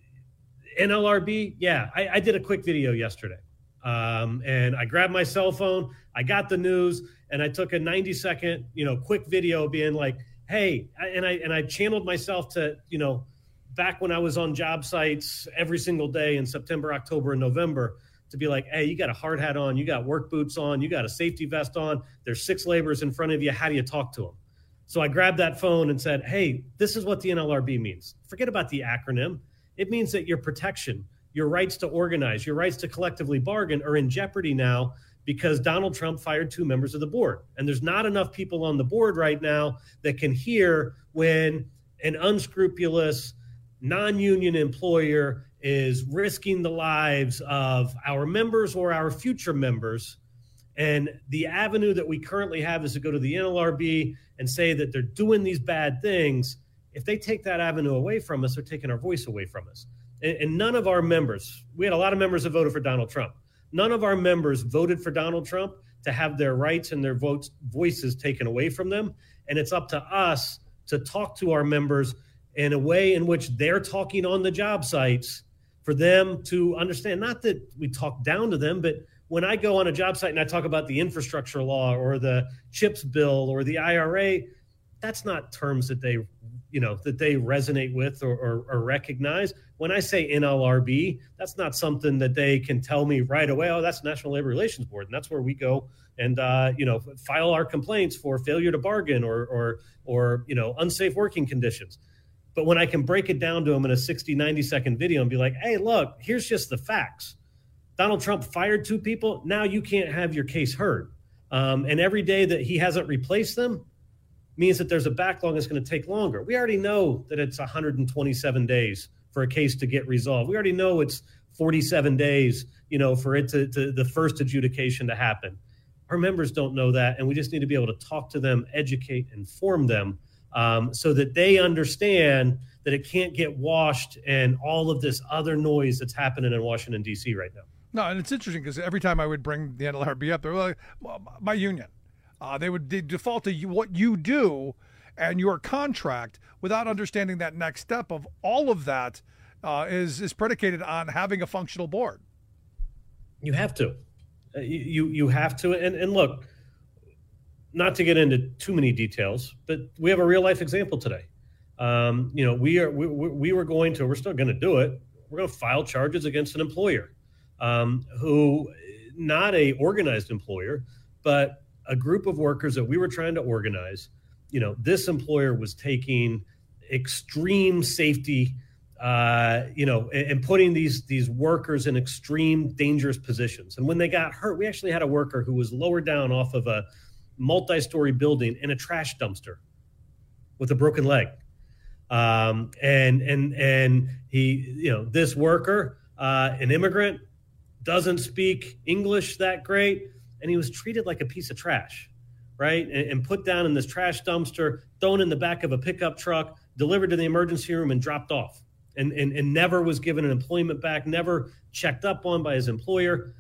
[SPEAKER 17] N L R B, yeah, I, I did a quick video yesterday. Um, and I grabbed my cell phone, I got the news, and I took a ninety second, you know, quick video being like, hey, and I, and I channeled myself to, you know, back when I was on job sites every single day in September, October, and November, to be like, hey, you got a hard hat on, you got work boots on, you got a safety vest on, there's six laborers in front of you, how do you talk to them? So I grabbed that phone and said, hey, this is what the N L R B means. Forget about the acronym. It means that your protection, your rights to organize, your rights to collectively bargain are in jeopardy now because Donald Trump fired two members of the board. And there's not enough people on the board right now that can hear when an unscrupulous, non-union employer is risking the lives of our members or our future members. And the avenue that we currently have is to go to the N L R B and say that they're doing these bad things. If they take that avenue away from us, they're taking our voice away from us. And none of our members, we had a lot of members that voted for Donald Trump. None of our members voted for Donald Trump to have their rights and their votes, voices taken away from them. And it's up to us to talk to our members in a way in which they're talking on the job sites for them to understand. Not that we talk down to them, but when I go on a job site and I talk about the infrastructure law or the CHIPS bill or the I R A, that's not terms that they you know, that they resonate with or, or, or recognize. When I say N L R B, that's not something that they can tell me right away. Oh, that's National Labor Relations Board. And that's where we go and, uh, you know, file our complaints for failure to bargain or, or, or, you know, unsafe working conditions. But when I can break it down to them in a sixty, ninety second video and be like, hey, look, here's just the facts. Donald Trump fired two people. Now you can't have your case heard. Um, and every day that he hasn't replaced them means that there's a backlog that's going to take longer. We already know that it's one hundred twenty-seven days for a case to get resolved. We already know it's forty-seven days, you know, for it to, to the first adjudication to happen. Our members don't know that, and we just need to be able to talk to them, educate, inform them um, so that they understand that it can't get washed and all of this other noise that's happening in Washington, D C right now.
[SPEAKER 10] No, and it's interesting because every time I would bring the N L R B up, they're like, well, my union. Uh, they would default to you, what you do and your contract without understanding that next step of all of that uh, is is predicated on having a functional board.
[SPEAKER 17] You have to. Uh, you you have to. And, and look, not to get into too many details, but we have a real life example today. Um, you know, we are we, we were going to, we're still going to do it. We're going to file charges against an employer um, who, not a organized employer, but a group of workers that we were trying to organize. You know, this employer was taking extreme safety, uh, you know, and, and putting these these workers in extreme dangerous positions. And when they got hurt, we actually had a worker who was lowered down off of a multi-story building in a trash dumpster with a broken leg. Um, and and and he, you know, this worker, uh, an immigrant, doesn't speak English that great, and he was treated like a piece of trash, right? And, and put down in this trash dumpster, thrown in the back of a pickup truck, delivered to the emergency room, and dropped off. And, and, and never was given an employment back, never checked up on by his employer.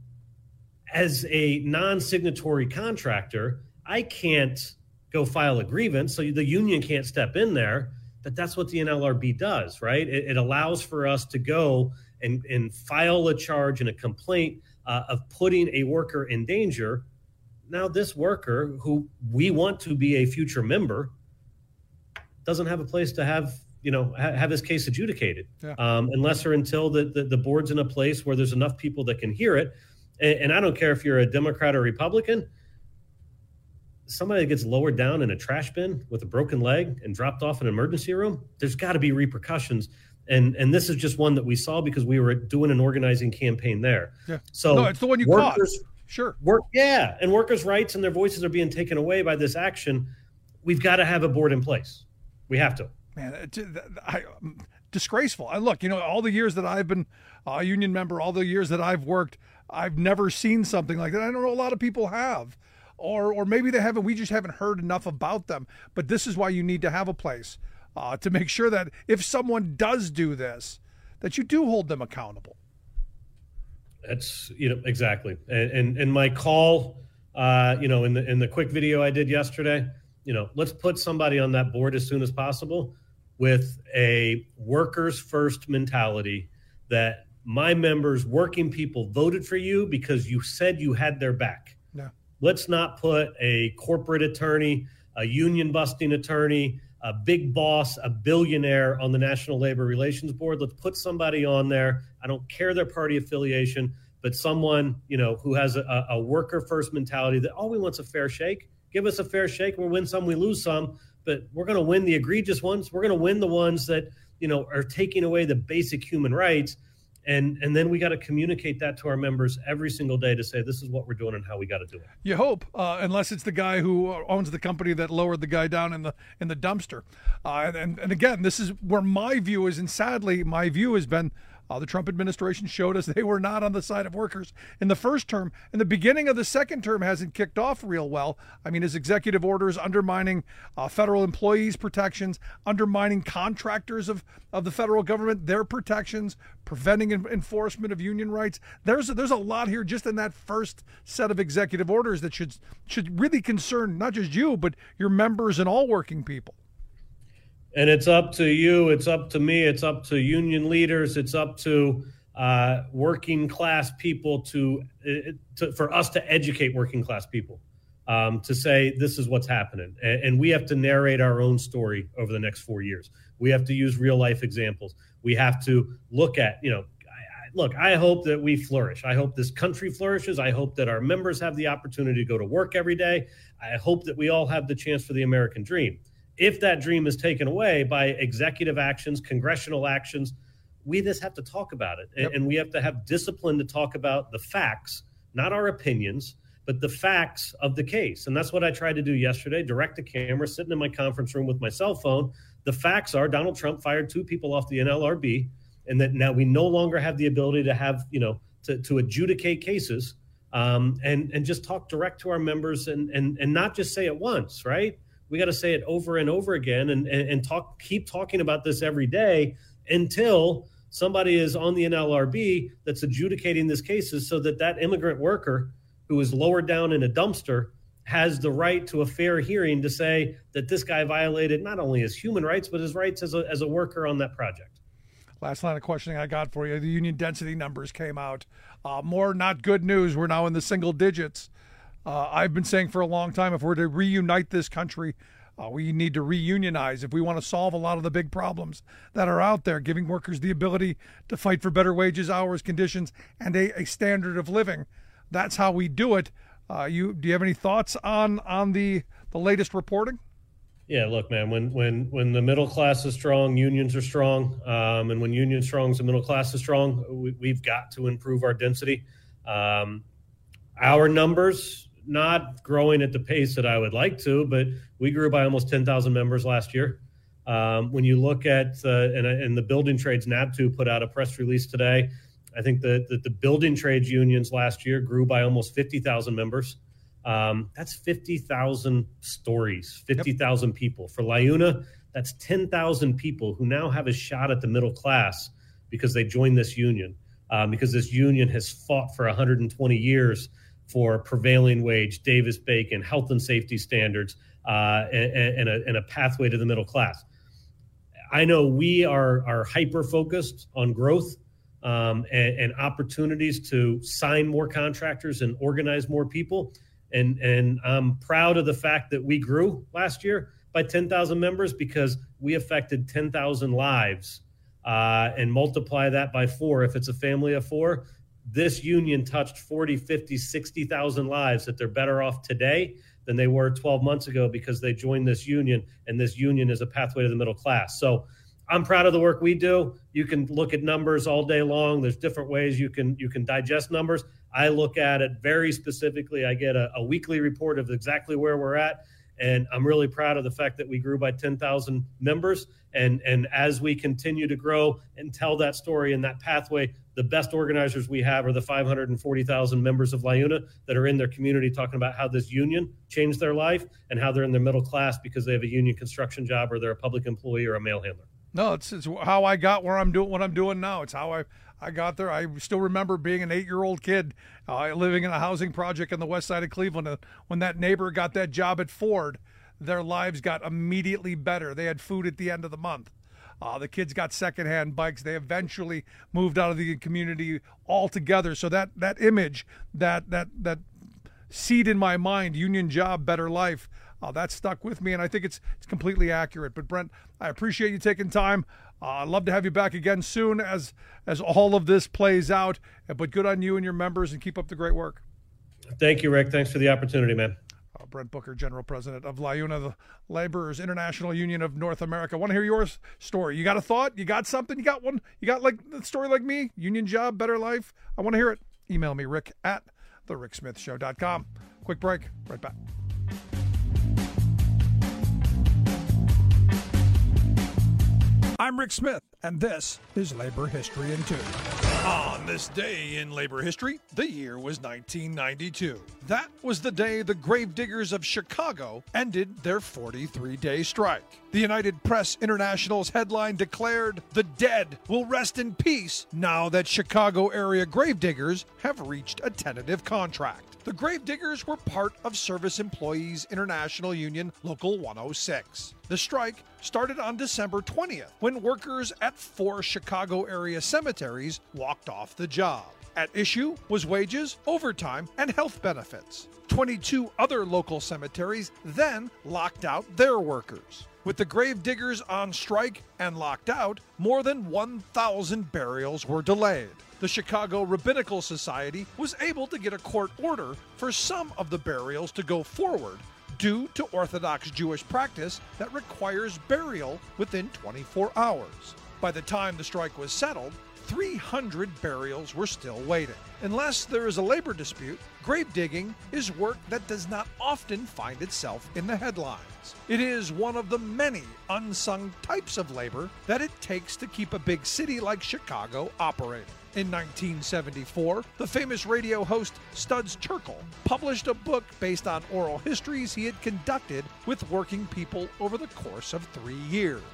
[SPEAKER 17] As a non-signatory contractor, I can't go file a grievance, so the union can't step in there, but that's what the N L R B does, right? It, it allows for us to go and, and file a charge and a complaint uh, of putting a worker in danger. Now this worker, who we want to be a future member, doesn't have a place to have, you know, ha- have his case adjudicated, yeah. um, unless or until the, the, the board's in a place where there's enough people that can hear it. And, and I don't care if you're a Democrat or Republican, somebody that gets lowered down in a trash bin with a broken leg and dropped off in an emergency room, there's got to be repercussions. And and this is just one that we saw because we were doing an organizing campaign there.
[SPEAKER 10] Yeah.
[SPEAKER 17] So
[SPEAKER 10] no, it's the one you
[SPEAKER 17] workers,
[SPEAKER 10] caught. Sure.
[SPEAKER 17] Work, yeah. And workers' rights and their voices are being taken away by this action. We've got to have a board in place. We have to. Man, it, I, disgraceful. And look, you know, all the years that I've been a union member, all the years that I've worked, I've never seen something like that. I don't know a lot of people have. Or or maybe they haven't. We just haven't heard enough about them. But this is why you need to have a place uh, to make sure that if someone does do this, that you do hold them accountable. That's, you know, exactly. And and, and my call, uh, you know, in the in the quick video I did yesterday, you know, let's put somebody on that board as soon as possible with a workers first mentality that my members, working people, voted for you because you said you had their back. Yeah. Let's not put a corporate attorney, a union busting attorney, a big boss, a billionaire on the National Labor Relations Board. Let's put somebody on there. I don't care their party affiliation, but someone, you know, who has a, a worker first mentality that all we want's a fair shake. Give us a fair shake. We'll win some, we lose some, but we're going to win the egregious ones. We're going to win the ones that, you know, are taking away the basic human rights. And and then we got to communicate that to our members every single day to say, this is what we're doing and how we got to do it. You hope, uh, unless it's the guy who owns the company that lowered the guy down in the in the dumpster. Uh, and, and again, this is where my view is. And sadly, my view has been uh, the Trump administration showed us they were not on the side of workers in the first term. And the beginning of the second term hasn't kicked off real well. I mean, his executive orders undermining uh, federal employees' protections, undermining contractors of, of the federal government, their protections, preventing enforcement of union rights. There's a, there's a lot here just in that first set of executive orders that should should really concern not just you, but your members and all working people. And it's up to you, it's up to me, it's up to union leaders, it's up to uh, working class people to, to for us to educate working class people, um, to say this is what's happening. And, and we have to narrate our own story over the next four years. We have to use real life examples. We have to look at, you know, I, I, look, I hope that we flourish. I hope this country flourishes. I hope that our members have the opportunity to go to work every day. I hope that we all have the chance for the American dream. If that dream is taken away by executive actions, congressional actions, we just have to talk about it. Yep. And we have to have discipline to talk about the facts, not our opinions, but the facts of the case. And that's what I tried to do yesterday, direct to camera, sitting in my conference room with my cell phone. The facts are Donald Trump fired two people off the N L R B, and that now we no longer have the ability to have, you know, to, to adjudicate cases, um, and, and just talk direct to our members and, and, and not just say it once, right? We got to say it over and over again and, and, and talk, keep talking about this every day until somebody is on the N L R B that's adjudicating these cases so that that immigrant worker who is lowered down in a dumpster has the right to a fair hearing to say that this guy violated not only his human rights, but his rights as a, as a worker on that project. Last line of questioning I got for you. The union density numbers came out. Uh, more not good news. We're now in the single digits. Uh, I've been saying for a long time, if we're to reunite this country,
[SPEAKER 10] Uh, we need to reunionize if we want to solve a lot of the big problems that are out there, giving workers the ability to fight for better wages, hours, conditions, and a, a standard of living. That's how we do it. Uh, you do you have any thoughts on on the the latest reporting?
[SPEAKER 17] Yeah, look, man, when when when the middle class is strong, unions are strong. Um, and when union strong, the middle class is strong. We, we've got to improve our density. Um, our numbers, not growing at the pace that I would like to, but we grew by almost ten thousand members last year. Um, when you look at, uh, and, and the building trades, NABTU put out a press release today. I think that the, the building trades unions last year grew by almost fifty thousand members. Um, that's fifty thousand stories, fifty thousand yep. people. For LiUNA, that's ten thousand people who now have a shot at the middle class because they joined this union, um, because this union has fought for one hundred twenty years for prevailing wage, Davis-Bacon, health and safety standards, uh, and, and, a, and a pathway to the middle class. I know we are, are hyper-focused on growth um, and, and opportunities to sign more contractors and organize more people. And, and I'm proud of the fact that we grew last year by ten thousand members because we affected ten thousand lives, uh, and multiply that by four. If it's a family of four, this union touched forty, fifty, sixty thousand lives that they're better off today than they were twelve months ago because they joined this union, and this union is a pathway to the middle class. So I'm proud of the work we do. You can look at numbers all day long. There's different ways you can you can digest numbers. I look at it very specifically. I get a, a weekly report of exactly where we're at, and I'm really proud of the fact that we grew by ten thousand members. And, and as we continue to grow and tell that story and that pathway, the best organizers we have are the five hundred forty thousand members of LiUNA that are in their community talking about how this union changed their life and how they're in their middle class because they have a union construction job or they're a public employee or a mail handler.
[SPEAKER 10] No, it's, it's how I got where I'm doing what I'm doing now. It's how I, I got there. I still remember being an eight-year-old kid uh, living in a housing project on the west side of Cleveland. Uh, when that neighbor got that job at Ford, their lives got immediately better. They had food at the end of the month. Uh, the kids got secondhand bikes. They eventually moved out of the community altogether. So that that image, that that that seed in my mind, union job, better life, uh, that stuck with me, and I think it's it's completely accurate. But Brent, I appreciate you taking time. Uh, I'd love to have you back again soon as as all of this plays out. But good on you and your members, and keep up the great work.
[SPEAKER 17] Thank you, Rick. Thanks for the opportunity, man.
[SPEAKER 10] Uh, Brent Booker, General President of LiUNA, the Laborers International Union of North America. I want to hear your story. You got a thought? You got something? You got one? You got like a story like me? Union job, better life? I want to hear it. Email me, Rick at the rick smith show dot com. Quick break. Right back. I'm Rick Smith, and this is Labor History in Two. On this day in labor history, the year was nineteen ninety-two. That was the day the gravediggers of Chicago ended their forty-three day strike. The United Press International's headline declared, "The dead will rest in peace now that Chicago area gravediggers have reached a tentative contract." The gravediggers were part of Service Employees International Union Local one oh six. The strike started on December twentieth, when workers at four Chicago area cemeteries walked off the job. At issue was wages, overtime, and health benefits. twenty-two other local cemeteries then locked out their workers. With the gravediggers on strike and locked out, more than one thousand burials were delayed. The Chicago Rabbinical Society was able to get a court order for some of the burials to go forward due to Orthodox Jewish practice that requires burial within twenty-four hours. By the time the strike was settled, three hundred burials were still waiting. Unless there is a labor dispute, grave digging is work that does not often find itself in the headlines. It is one of the many unsung types of labor that it takes to keep a big city like Chicago operating. In nineteen seventy-four, the famous radio host Studs Terkel published a book based on oral histories he had conducted with working people over the course of three years.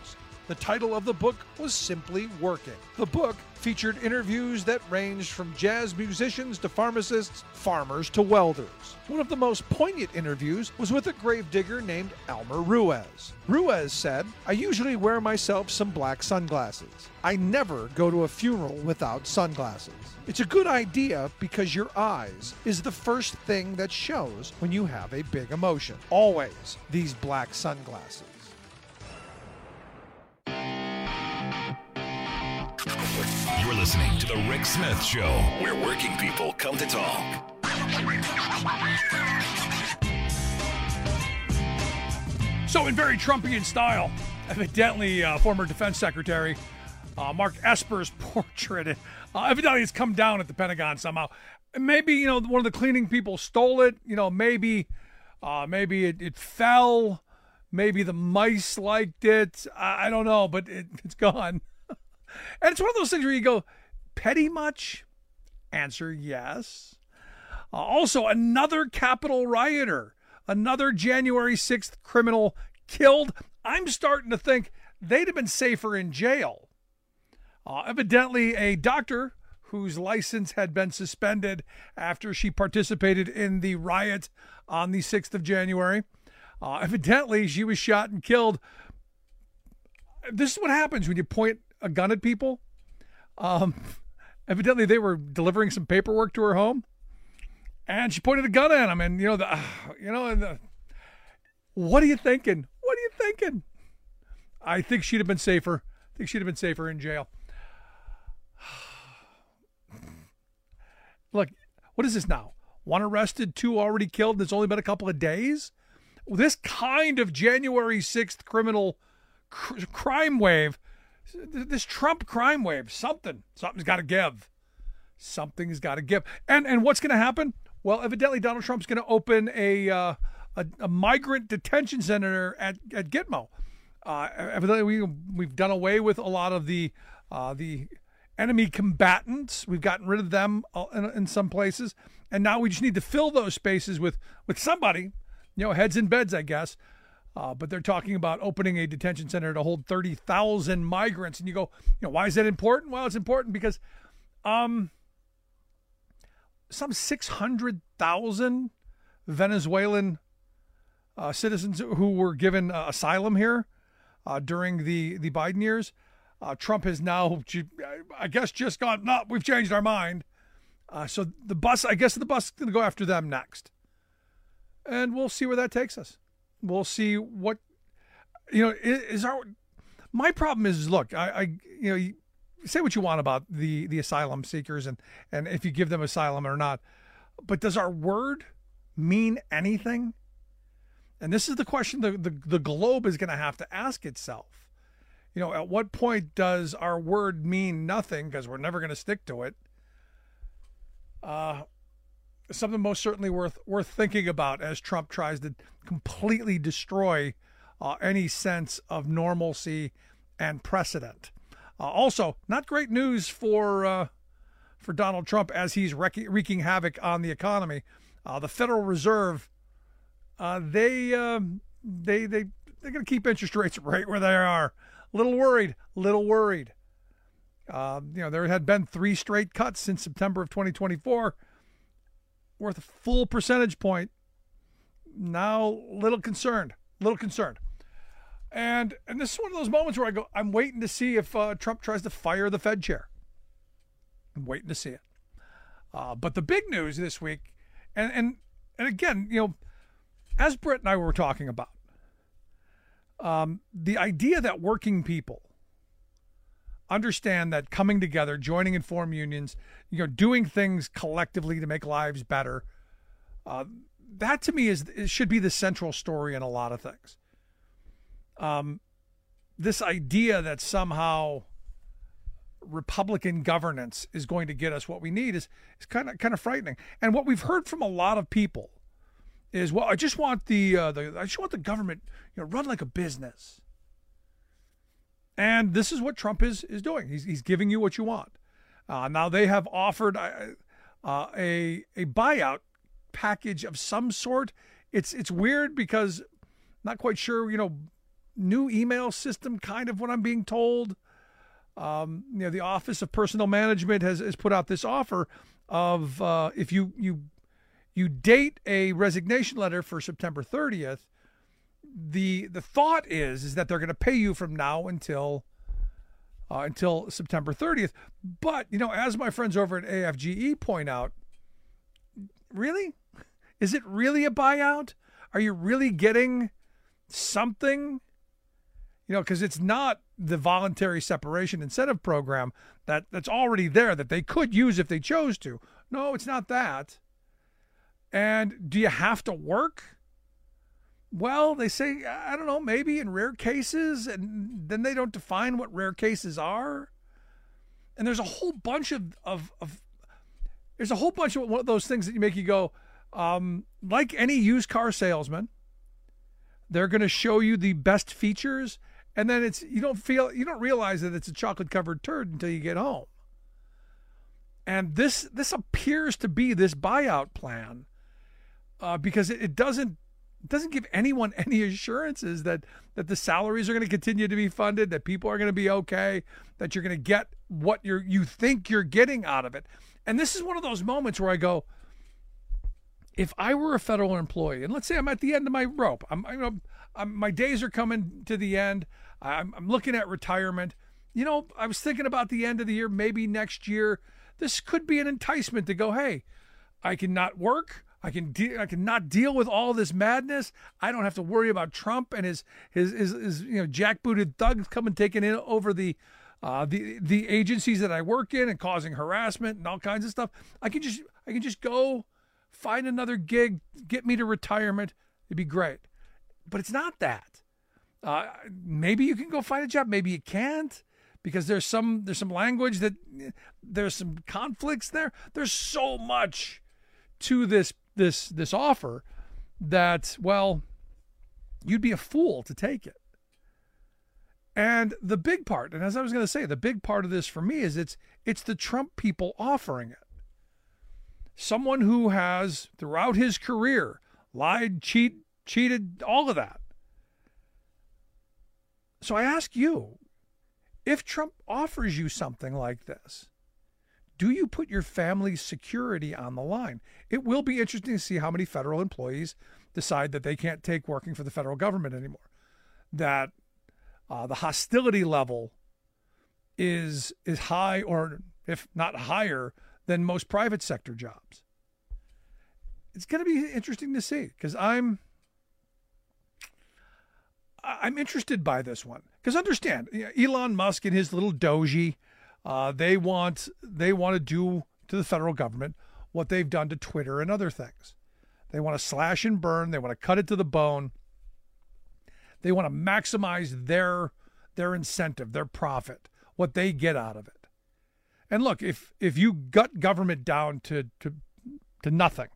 [SPEAKER 10] The title of the book was simply Working. The book featured interviews that ranged from jazz musicians to pharmacists, farmers to welders. One of the most poignant interviews was with a gravedigger named Elmer Ruiz. Ruiz said, "I usually wear myself some black sunglasses. I never go to a funeral without sunglasses. It's a good idea because your eyes is the first thing that shows when you have a big emotion. Always these black sunglasses."
[SPEAKER 9] You're listening to The Rick Smith Show, where working people come to talk.
[SPEAKER 10] So in very Trumpian style, evidently uh, former Defense Secretary uh, Mark Esper's portrait, uh, evidently it's come down at the Pentagon somehow. Maybe, you know, one of the cleaning people stole it. You know, maybe uh, maybe it, it fell. Maybe the mice liked it. I, I don't know, but it, it's gone. And it's one of those things where you go, petty much? Answer yes. Uh, also, another Capitol rioter, another January sixth criminal killed. I'm starting to think they'd have been safer in jail. Uh, evidently, a doctor whose license had been suspended after she participated in the riot on the sixth of January. Uh, evidently, she was shot and killed. This is what happens when you point a gun at people. Um, evidently, they were delivering some paperwork to her home, and she pointed a gun at him. And you know, the, uh, you know, and the, what are you thinking? What are you thinking? I think she'd have been safer. I think she'd have been safer in jail. Look, what is this now? One arrested, two already killed, and it's only been a couple of days? This kind of January sixth criminal cr- crime wave, this Trump crime wave, something, something's got to give. Something's got to give. And and what's going to happen? Well, evidently Donald Trump's going to open a, uh, a a migrant detention center at, at Gitmo. Uh, evidently we, we've done away with a lot of the uh, the enemy combatants. We've gotten rid of them in, in some places. And now we just need to fill those spaces with, with somebody, you know, heads in beds, I guess. Uh, but they're talking about opening a detention center to hold thirty thousand migrants. And you go, you know, why is that important? Well, it's important because um, some six hundred thousand Venezuelan uh, citizens who were given uh, asylum here uh, during the, the Biden years, uh, Trump has now, I guess, just gone, no, we've changed our mind. Uh, so the bus, I guess the bus is going to go after them next. And we'll see where that takes us. We'll see what, you know, is our, my problem is, look, I, I you know, you say what you want about the, the asylum seekers and, and if you give them asylum or not, but does our word mean anything? And this is the question the, the, the globe is going to have to ask itself. You know, at what point does our word mean nothing because we're never going to stick to it? Uh, something most certainly worth worth thinking about as Trump tries to completely destroy uh, any sense of normalcy and precedent. Uh, also, not great news for uh, for Donald Trump as he's wreaking, wreaking havoc on the economy. Uh, the Federal Reserve, uh, they uh, they they they're going to keep interest rates right where they are. Little worried, little worried. Uh, you know, there had been three straight cuts since September of twenty twenty-four, worth a full percentage point. Now, little concerned, little concerned. And and this is one of those moments where I go, I'm waiting to see if uh, Trump tries to fire the Fed chair. I'm waiting to see it. Uh, but the big news this week, and, and, and again, you know, as Britt and I were talking about, um, the idea that working people understand that coming together, joining and form unions, you know, doing things collectively to make lives better, uh, that to me is it should be the central story in a lot of things. Um, this idea that somehow Republican governance is going to get us what we need is is kind of kind of frightening. And what we've heard from a lot of people is, well, I just want the uh, the I just want the government, you know, run like a business. And this is what Trump is is doing. He's he's giving you what you want. Uh, now they have offered uh, uh, a a buyout package of some sort. It's it's weird because not quite sure, you know, new email system, kind of what I'm being told. Um, you know, the Office of Personnel Management has, has put out this offer of uh, if you you you date a resignation letter for September thirtieth, the the thought is is that they're going to pay you from now until uh, until September thirtieth. But you know, as my friends over at A F G E point out, really, is it really a buyout? Are you really getting something? You know, because it's not the voluntary separation incentive program that, that's already there that they could use if they chose to. No, it's not that. And do you have to work? Well, they say, I don't know, maybe in rare cases, and then they don't define what rare cases are. And there's a whole bunch of, of, of there's a whole bunch of one of those things that you make you go, um, like any used car salesman, they're going to show you the best features, and then it's you don't feel you don't realize that it's a chocolate covered turd until you get home. And this this appears to be this buyout plan, uh, because it, it doesn't it doesn't give anyone any assurances that that the salaries are going to continue to be funded, that people are going to be okay, that you're going to get what you're you think you're getting out of it. And this is one of those moments where I go, if I were a federal employee, and let's say I'm at the end of my rope, I'm, you know, I'm, my days are coming to the end, I'm, I'm looking at retirement. You know, I was thinking about the end of the year, maybe next year. This could be an enticement to go, hey, I can not work. I can de- I can not deal with all this madness. I don't have to worry about Trump and his his his, his you know jackbooted thugs coming taking in over the uh, the the agencies that I work in and causing harassment and all kinds of stuff. I can just I can just go find another gig, get me to retirement. It'd be great. But it's not that. Uh, maybe you can go find a job. Maybe you can't, because there's some there's some language that there's some conflicts there. There's so much to this this this offer that, well, you'd be a fool to take it. And the big part, and as I was going to say, the big part of this for me is it's it's the Trump people offering it. Someone who has, throughout his career, lied, cheat, cheated, all of that. So I ask you, if Trump offers you something like this, do you put your family's security on the line? It will be interesting to see how many federal employees decide that they can't take working for the federal government anymore. That uh, the hostility level is is high, or if not higher, than most private sector jobs. It's going to be interesting to see, because I'm I'm interested by this one. Because understand, Elon Musk and his little doji, uh, they want they want to do to the federal government what they've done to Twitter and other things. They want to slash and burn. They want to cut it to the bone. They want to maximize their their incentive, their profit, what they get out of it. And look, if if you gut government down to to to nothing,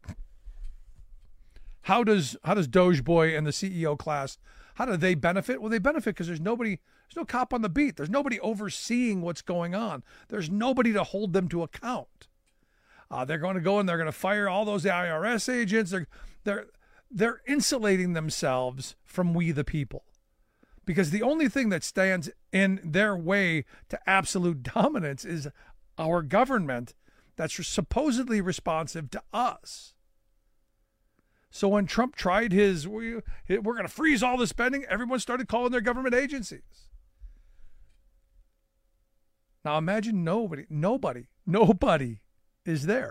[SPEAKER 10] how does how does Doge Boy and the C E O class, how do they benefit? Well, they benefit because there's nobody, there's no cop on the beat. There's nobody overseeing what's going on. There's nobody to hold them to account. Uh, they're going to go and they're going to fire all those I R S agents. They're they're they're insulating themselves from we the people, because the only thing that stands in their way to absolute dominance is our government that's supposedly responsive to us. So when Trump tried his, we're going to freeze all the spending, everyone started calling their government agencies. Now imagine nobody, nobody, nobody is there.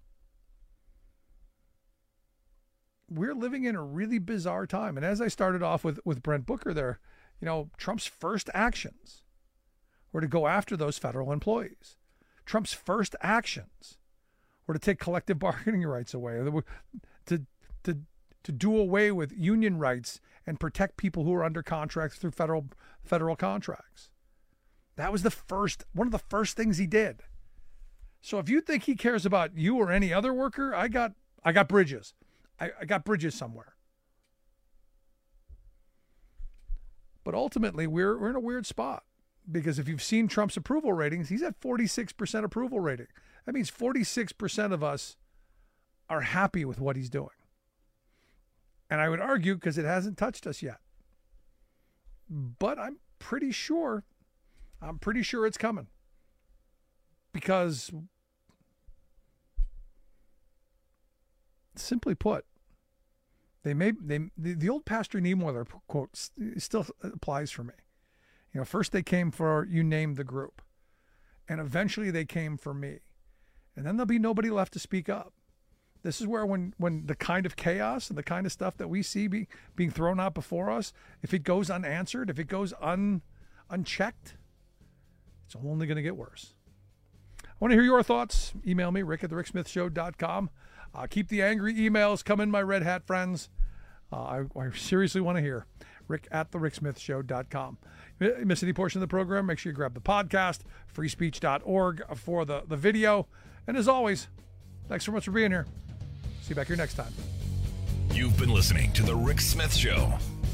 [SPEAKER 10] We're living in a really bizarre time. And as I started off with, with Brent Booker there, you know, Trump's first actions were to go after those federal employees. Trump's first actions were to take collective bargaining rights away, to to to do away with union rights and protect people who are under contracts through federal federal contracts. That was the first one of the first things he did. So if you think he cares about you or any other worker, I got I got bridges. I, I got bridges somewhere. But ultimately, we're we're in a weird spot, because if you've seen Trump's approval ratings, he's at forty-six percent approval rating. That means forty-six percent of us are happy with what he's doing. And I would argue, because it hasn't touched us yet, but I'm pretty sure, I'm pretty sure it's coming. Because, simply put, they may they the, the old Pastor Niemöller quote still applies for me. You know, first they came for, you name the group, and eventually they came for me, and then there'll be nobody left to speak up. This is where when, when the kind of chaos and the kind of stuff that we see be, being thrown out before us, if it goes unanswered, if it goes un, unchecked, it's only going to get worse. I want to hear your thoughts. Email me, rick at the rick smith show dot com. Uh, keep the angry emails coming, my red hat friends. Uh, I, I seriously want to hear. Rick at the rick smith show dot com. Miss any portion of the program, make sure you grab the podcast, free speech dot org for the, the video. And as always, thanks so much for being here. See you back here next time.
[SPEAKER 9] You've been listening to The Rick Smith Show.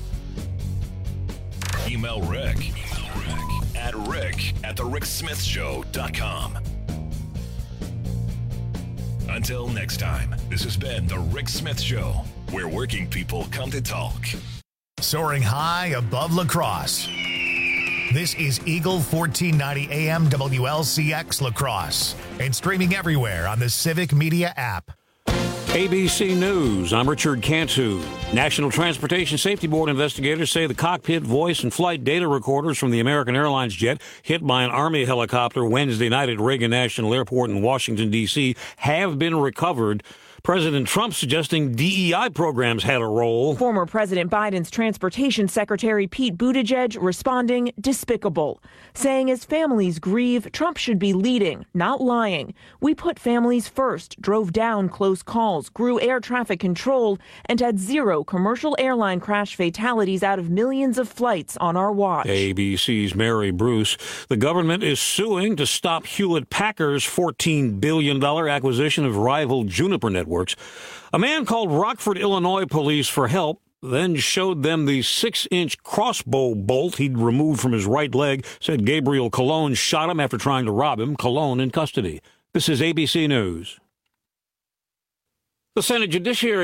[SPEAKER 9] Email Rick, Email Rick at rick at the rick smith show dot com. Until next time, this has been The Rick Smith Show, where working people come to talk.
[SPEAKER 1] Soaring high above La Crosse. This is Eagle fourteen ninety A M W L C X La Crosse and streaming everywhere on the Civic Media app.
[SPEAKER 2] A B C News, I'm Richard Cantu. National Transportation Safety Board investigators say the cockpit voice and flight data recorders from the American Airlines jet hit by an Army helicopter Wednesday night at Reagan National Airport in Washington, D C have been recovered. President Trump suggesting D E I programs had a role.
[SPEAKER 18] Former President Biden's Transportation Secretary Pete Buttigieg responding despicable, saying as families grieve, Trump should be leading, not lying. We put families first, drove down close calls, grew air traffic control, and had zero commercial airline crash fatalities out of millions of flights on our watch.
[SPEAKER 2] A B C's Mary Bruce. The government is suing to stop Hewlett-Packard's fourteen billion dollars acquisition of rival Juniper Networks. A man called Rockford, Illinois police for help, then showed them the six-inch crossbow bolt he'd removed from his right leg, said Gabriel Colon shot him after trying to rob him. Colon in custody. This is A B C News. The Senate Judiciary